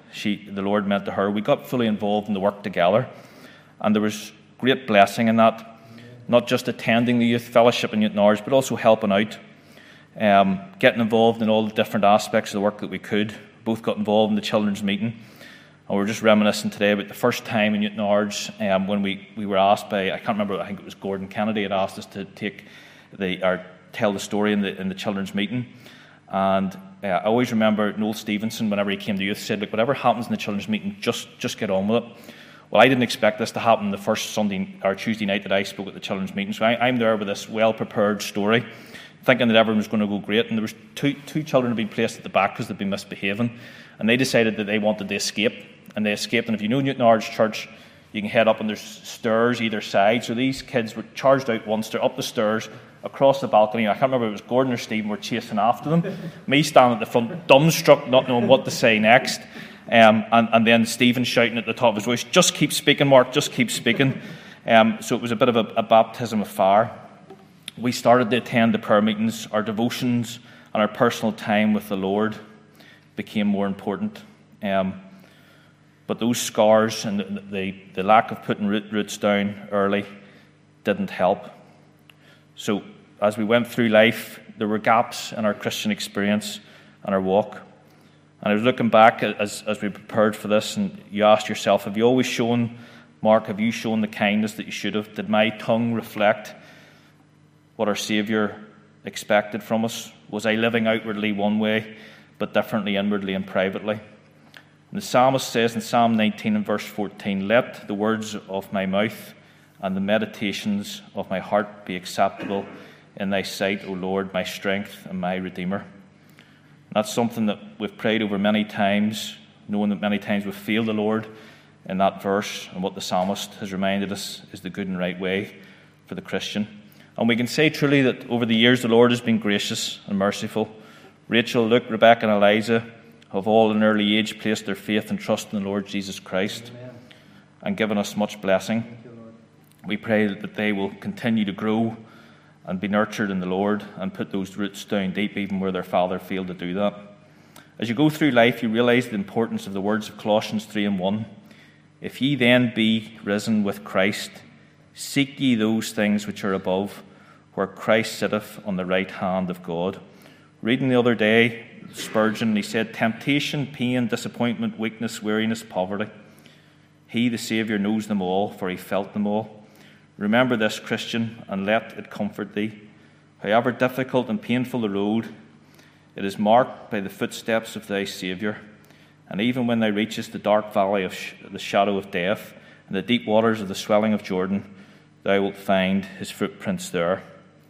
she, the Lord meant to her. We got fully involved in the work together, and there was great blessing in that, not just attending the youth fellowship in Newton Ards, but also helping out, um, getting involved in all the different aspects of the work that we could. Both got involved in the children's meeting, and we were just reminiscing today about the first time in Newton Ards um, when we, we were asked by, I can't remember, I think it was Gordon Kennedy had asked us to take the or tell the story in the in the children's meeting. And uh, I always remember Noel Stevenson, whenever he came to youth, said, look, whatever happens in the children's meeting, just just get on with it. Well, I didn't expect this to happen the first Sunday or Tuesday night that I spoke at the children's meeting. So I, I'm there with this well-prepared story, thinking that everyone was going to go great. And there was two two children had been placed at the back because they'd been misbehaving. And they decided that they wanted to escape. And they escaped. And if you know Newton Ards Church, you can head up and there's stairs either side. So these kids were charged out one stair, up the stairs, across the balcony. I can't remember if it was Gordon or Stephen were chasing after them. Me standing at the front, dumbstruck, not knowing what to say next. Um, and, and then Stephen shouting at the top of his voice, just keep speaking, Mark, just keep speaking. Um, so it was a bit of a, a baptism of fire. We started to attend the prayer meetings. Our devotions and our personal time with the Lord became more important. Um, but those scars and the, the, the lack of putting root, roots down early didn't help. So as we went through life, there were gaps in our Christian experience and our walk. And I was looking back as, as we prepared for this, and you asked yourself, have you always shown, Mark, have you shown the kindness that you should have? Did my tongue reflect what our Saviour expected from us? Was I living outwardly one way, but differently inwardly and privately? And the psalmist says in Psalm nineteen and verse fourteen, let the words of my mouth and the meditations of my heart be acceptable in thy sight, O Lord, my strength and my Redeemer. That's something that we've prayed over many times, knowing that many times we've failed the Lord in that verse, and what the psalmist has reminded us is the good and right way for the Christian. And we can say truly that over the years the Lord has been gracious and merciful. Rachel, Luke, Rebecca and Eliza have all in early age placed their faith and trust in the Lord Jesus Christ. Amen. And given us much blessing. You, we pray that they will continue to grow and be nurtured in the Lord and put those roots down deep even where their father failed to do that. As you go through life, you realise the importance of the words of Colossians three and one. If ye then be risen with Christ, seek ye those things which are above, where Christ sitteth on the right hand of God. Reading the other day, Spurgeon, he said, temptation, pain, disappointment, weakness, weariness, poverty. He, the Saviour, knows them all, for he felt them all. Remember this, Christian, and let it comfort thee. However difficult and painful the road, it is marked by the footsteps of thy Saviour. And even when thou reachest the dark valley of sh- the shadow of death, and the deep waters of the swelling of Jordan, thou wilt find his footprints there.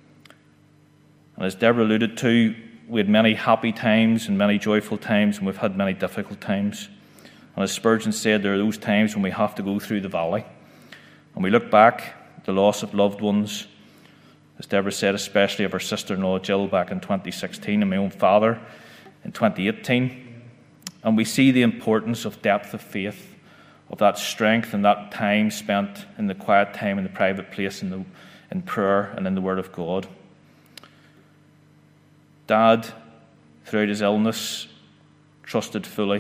And as Deborah alluded to, we had many happy times and many joyful times, and we've had many difficult times. And as Spurgeon said, there are those times when we have to go through the valley. And we look back, the loss of loved ones, as Deborah said, especially of her sister-in-law Jill back in twenty sixteen, and my own father in twenty eighteen. And we see the importance of depth of faith, of that strength and that time spent in the quiet time in the private place, in, the, in prayer and in the Word of God. Dad, throughout his illness, trusted fully.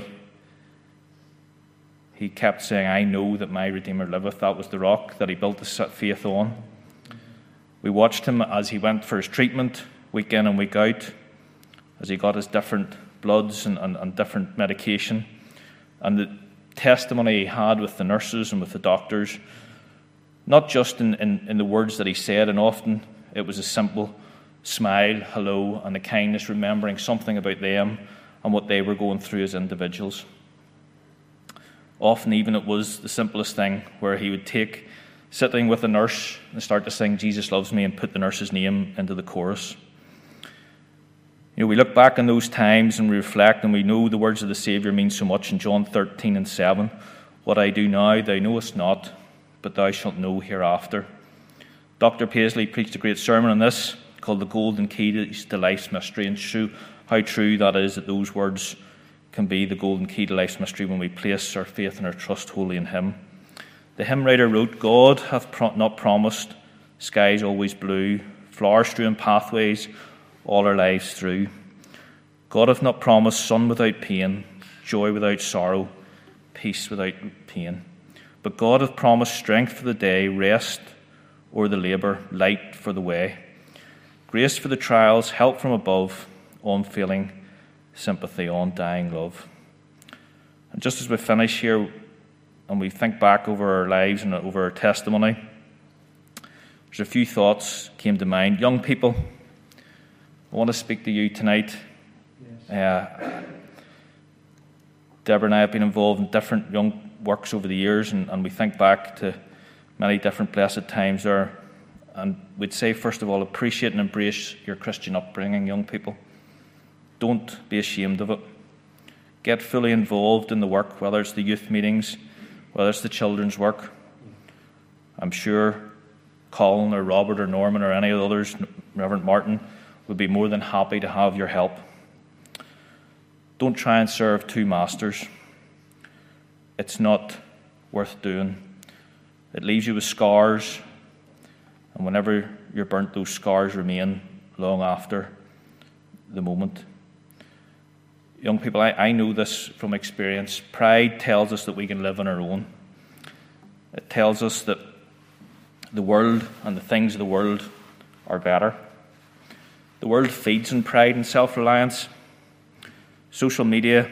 He kept saying, I know that my Redeemer liveth. That was the rock that he built his faith on. We watched him as he went for his treatment, week in and week out, as he got his different bloods and, and, and different medication. And the testimony he had with the nurses and with the doctors, not just in, in, in the words that he said, and often it was a simple smile, hello, and the kindness, remembering something about them and what they were going through as individuals. Often even it was the simplest thing, where he would take, sitting with a nurse, and start to sing Jesus Loves Me and put the nurse's name into the chorus. You know, we look back on those times and we reflect, and we know the words of the Saviour mean so much in John thirteen and seven. What I do now thou knowest not, but thou shalt know hereafter. Doctor Paisley preached a great sermon on this, called The Golden Key to Life's Mystery, and show how true that is, that those words can be the golden key to life's mystery when we place our faith and our trust wholly in him. The hymn writer wrote, God hath pro- not promised skies always blue, flower-strewn pathways all our lives through. God hath not promised sun without pain, joy without sorrow, peace without pain. But God hath promised strength for the day, rest o'er the labour, light for the way, grace for the trials, help from above, unfailing sympathy, undying love. And just as we finish here and we think back over our lives and over our testimony, there's a few thoughts came to mind. Young people, I want to speak to you tonight. Yes. Uh, Deborah and I have been involved in different young works over the years, and, and we think back to many different blessed times there. And we'd say, first of all, appreciate and embrace your Christian upbringing, young people. Don't be ashamed of it. Get fully involved in the work, whether it's the youth meetings, whether it's the children's work. I'm sure Colin or Robert or Norman or any of the others, Reverend Martin, would be more than happy to have your help. Don't try and serve two masters. It's not worth doing. It leaves you with scars, and whenever you're burnt, those scars remain long after the moment. Young people, I, I know this from experience. Pride tells us that we can live on our own. It tells us that the world and the things of the world are better. The world feeds on pride and self-reliance. Social media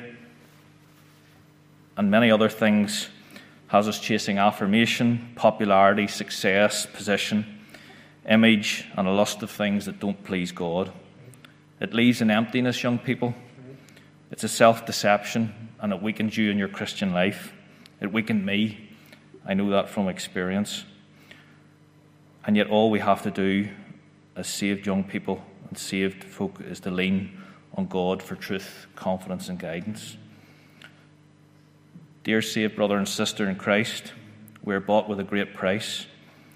and many other things has us chasing affirmation, popularity, success, position, image, and a lust of things that don't please God. It leaves an emptiness, young people. It's a self-deception, and it weakens you in your Christian life. It weakened me. I know that from experience. And yet all we have to do as saved young people and saved folk is to lean on God for truth, confidence, and guidance. Dear saved brother and sister in Christ, we are bought with a great price.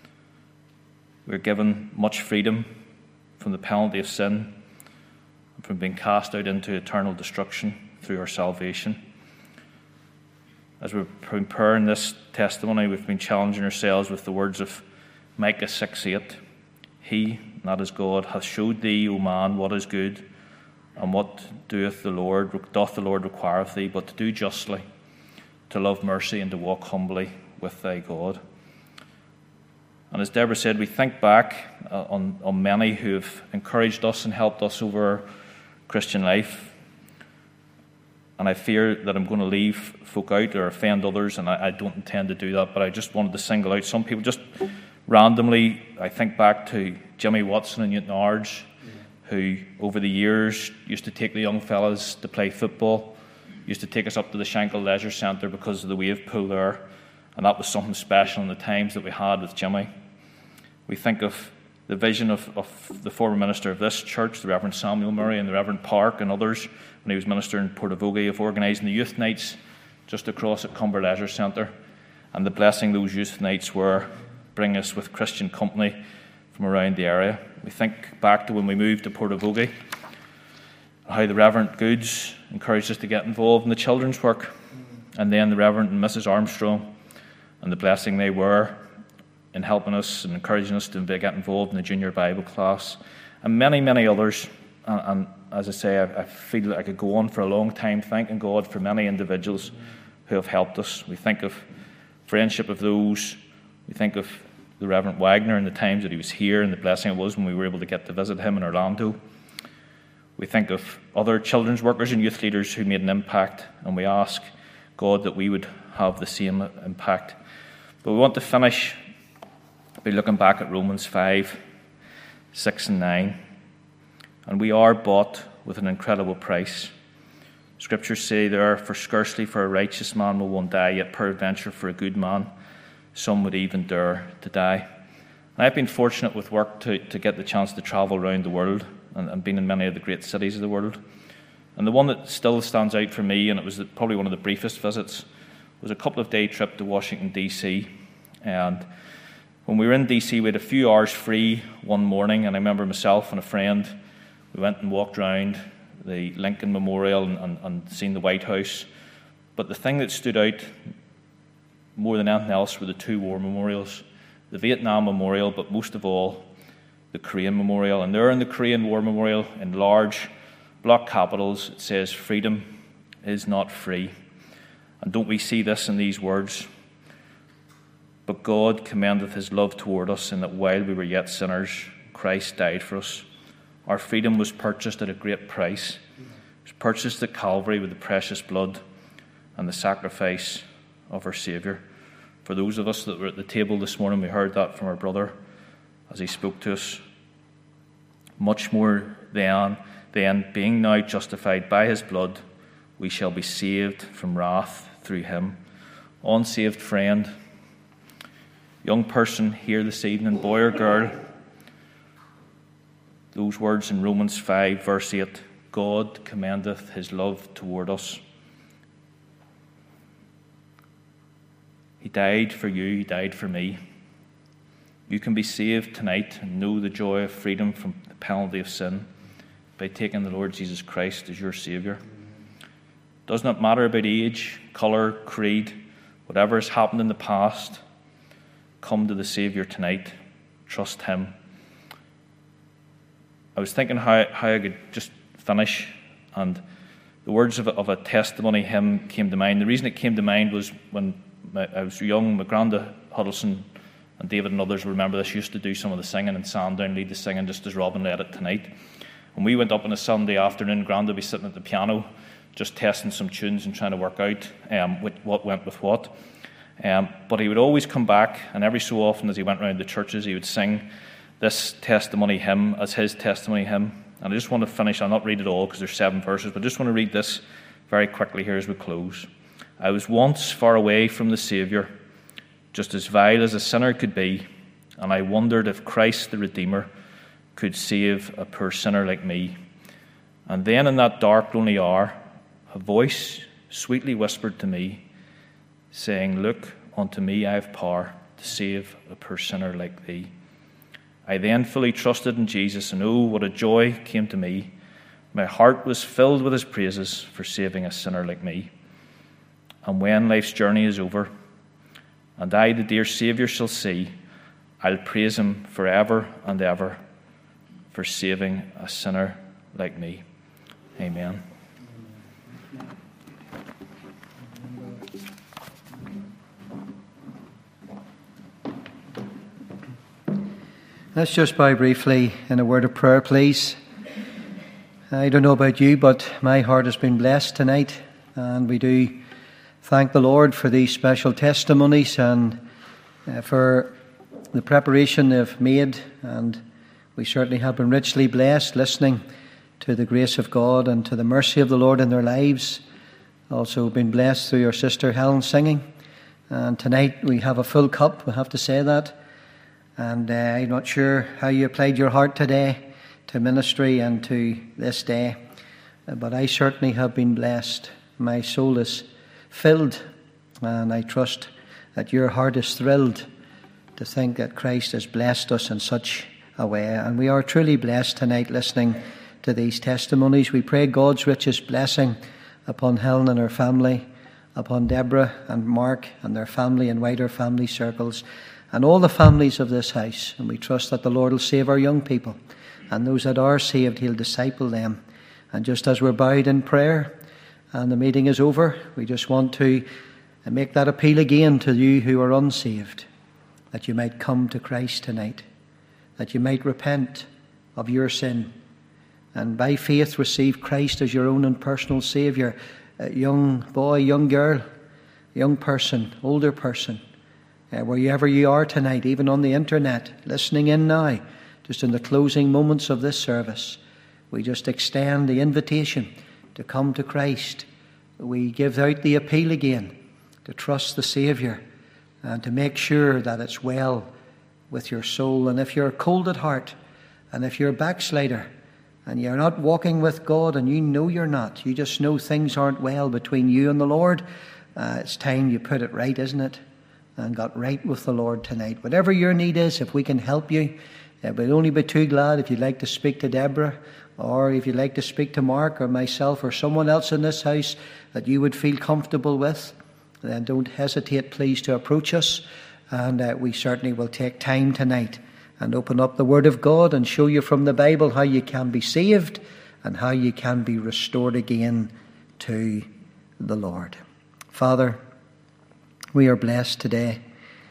We are given much freedom from the penalty of sin and from being cast out into eternal destruction through our salvation. As we've been preparing this testimony, we've been challenging ourselves with the words of Micah six eight. He, that is God, hath showed thee, O man, what is good, and what doeth the Lord, doth the Lord require of thee, but to do justly, to love mercy, and to walk humbly with thy God. And as Deborah said, we think back uh, on, on many who have encouraged us and helped us over our Christian life. And I fear that I'm going to leave folk out or offend others, and I, I don't intend to do that, but I just wanted to single out some people. Just randomly, I think back to Jimmy Watson and Newton Ards, who over the years used to take the young fellas to play football, used to take us up to the Shankill Leisure Centre because of the wave pool there, and that was something special in the times that we had with Jimmy. We think of the vision of, of the former minister of this church, the Reverend Samuel Murray, and the Reverend Park and others, when he was minister in Portavogie, of organising the youth nights just across at Cumber Leisure Centre, and the blessing those youth nights were, bring us with Christian company from around the area. We think back to when we moved to Portavogie, how the Reverend Goods encouraged us to get involved in the children's work, and then the Reverend and Missus Armstrong, and the blessing they were in helping us and encouraging us to get involved in the junior Bible class, and many, many others. And, and as I say, I, I feel like I could go on for a long time thanking God for many individuals who have helped us. We think of friendship of those. We think of the Reverend Wagner and the times that he was here and the blessing it was when we were able to get to visit him in Orlando. We think of other children's workers and youth leaders who made an impact, and we ask God that we would have the same impact. But we want to finish by looking back at Romans five, six and nine. And we are bought with an incredible price. Scriptures say there, for scarcely for a righteous man will one die, yet peradventure for a good man some would even dare to die. And I've been fortunate with work to, to get the chance to travel around the world and, and been in many of the great cities of the world. And the one that still stands out for me, and it was the, probably one of the briefest visits, was a couple of day trip to Washington, D C. And when we were in D C, we had a few hours free one morning, and I remember myself and a friend, we went and walked around the Lincoln Memorial and, and, and seen the White House. But the thing that stood out more than anything else were the two war memorials, the Vietnam Memorial, but most of all, the Korean Memorial. And there in the Korean War Memorial, in large block capitals, it says, "Freedom is not free." And don't we see this in these words? But God commendeth his love toward us, in that while we were yet sinners, Christ died for us. Our freedom was purchased at a great price. It was purchased at Calvary with the precious blood and the sacrifice of our Saviour. For those of us that were at the table this morning, we heard that from our brother as he spoke to us. Much more than, then, being now justified by his blood, we shall be saved from wrath through him. Unsaved friend, young person here this evening, boy or girl, those words in Romans five, verse eight, God commendeth his love toward us. He died for you, he died for me. You can be saved tonight and know the joy of freedom from the penalty of sin by taking the Lord Jesus Christ as your Saviour. It does not matter about age, colour, creed, whatever has happened in the past. Come to the Saviour tonight. Trust him. I was thinking how, how I could just finish, and the words of a, of a testimony hymn came to mind. The reason it came to mind was when my, I was young, my granda Huddleston and David and others remember this, used to do some of the singing, and Sandown lead the singing just as Robin led it tonight. When we went up on a Sunday afternoon, granda would be sitting at the piano just testing some tunes and trying to work out um, with what went with what. Um, but he would always come back, and every so often as he went around the churches, he would sing this testimony hymn as his testimony hymn. And I just want to finish, I'll not read it all because there's seven verses, but I just want to read this very quickly here as we close. I was once far away from the Saviour, just as vile as a sinner could be, and I wondered if Christ the Redeemer could save a poor sinner like me. And then in that dark, lonely hour, a voice sweetly whispered to me, saying, Look, unto me I have power to save a poor sinner like thee. I then fully trusted in Jesus, and oh, what a joy came to me. My heart was filled with his praises for saving a sinner like me. And when life's journey is over, and I the dear Saviour shall see, I'll praise him forever and ever for saving a sinner like me. Amen. Let's just bow briefly in a word of prayer, please. I don't know about you, but my heart has been blessed tonight, and we do thank the Lord for these special testimonies and uh, for the preparation they've made, and we certainly have been richly blessed listening to the grace of God and to the mercy of the Lord in their lives. Also been blessed through your sister Helen singing, and tonight we have a full cup, we have to say that. And uh, I'm not sure how you applied your heart today to ministry and to this day, but I certainly have been blessed. My soul is filled, and I trust that your heart is thrilled to think that Christ has blessed us in such a way. And we are truly blessed tonight listening to these testimonies. We pray God's richest blessing upon Helen and her family, upon Deborah and Mark and their family and wider family circles, and all the families of this house. And we trust that the Lord will save our young people, and those that are saved, he'll disciple them. And just as we're bowed in prayer and the meeting is over, we just want to make that appeal again to you who are unsaved, that you might come to Christ tonight, that you might repent of your sin, and by faith receive Christ as your own and personal Saviour. A young boy, young girl, young person, older person, Uh, wherever you are tonight, even on the internet, listening in now, just in the closing moments of this service, we just extend the invitation to come to Christ. We give out the appeal again to trust the Saviour and to make sure that it's well with your soul. And if you're cold at heart, and if you're a backslider, and you're not walking with God, and you know you're not, you just know things aren't well between you and the Lord, uh, it's time you put it right, isn't it? And got right with the Lord tonight. Whatever your need is, if we can help you, uh, we'll only be too glad if you'd like to speak to Deborah, or if you'd like to speak to Mark or myself or someone else in this house that you would feel comfortable with, then don't hesitate, please, to approach us. And uh, we certainly will take time tonight and open up the Word of God and show you from the Bible how you can be saved and how you can be restored again to the Lord. Father, we are blessed today,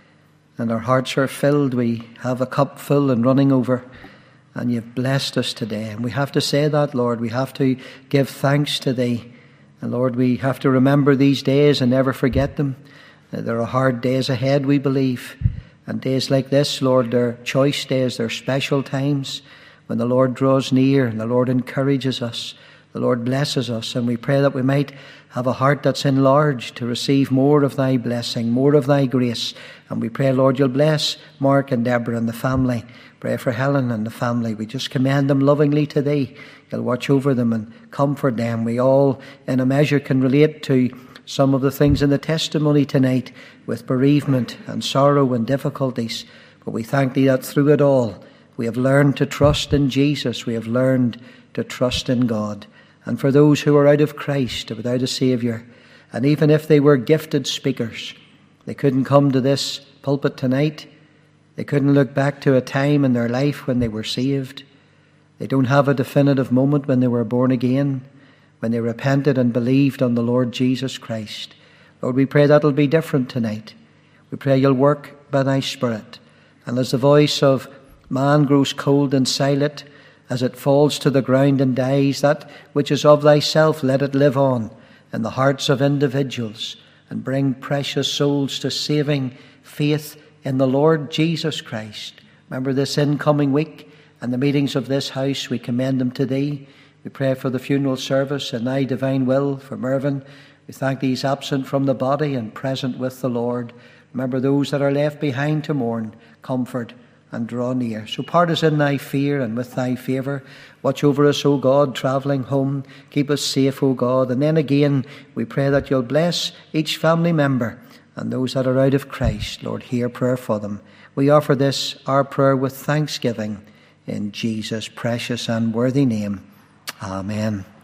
and our hearts are filled. We have a cup full and running over, and you've blessed us today. And we have to say that, Lord. We have to give thanks to thee. And Lord, we have to remember these days and never forget them. There are hard days ahead, we believe. And days like this, Lord, they're choice days, they're special times when the Lord draws near and the Lord encourages us. The Lord blesses us, and we pray that we might have a heart that's enlarged to receive more of thy blessing, more of thy grace. And we pray, Lord, you'll bless Mark and Deborah and the family. Pray for Helen and the family. We just commend them lovingly to thee. You'll watch over them and comfort them. We all, in a measure, can relate to some of the things in the testimony tonight with bereavement and sorrow and difficulties. But we thank thee that through it all, we have learned to trust in Jesus. We have learned to trust in God. And for those who are out of Christ, without a Saviour, and even if they were gifted speakers, they couldn't come to this pulpit tonight. They couldn't look back to a time in their life when they were saved. They don't have a definitive moment when they were born again, when they repented and believed on the Lord Jesus Christ. Lord, we pray that'll be different tonight. We pray you'll work by thy Spirit. And as the voice of man grows cold and silent, as it falls to the ground and dies, that which is of thyself, let it live on in the hearts of individuals and bring precious souls to saving faith in the Lord Jesus Christ. Remember this incoming week and the meetings of this house, we commend them to thee. We pray for the funeral service and thy divine will for Mervyn. We thank thee he's absent from the body and present with the Lord. Remember those that are left behind to mourn, comfort and draw near. So part us in thy fear and with thy favour. Watch over us, O God, travelling home. Keep us safe, O God. And then again, we pray that you'll bless each family member and those that are out of Christ. Lord, hear prayer for them. We offer this, our prayer, with thanksgiving in Jesus' precious and worthy name. Amen.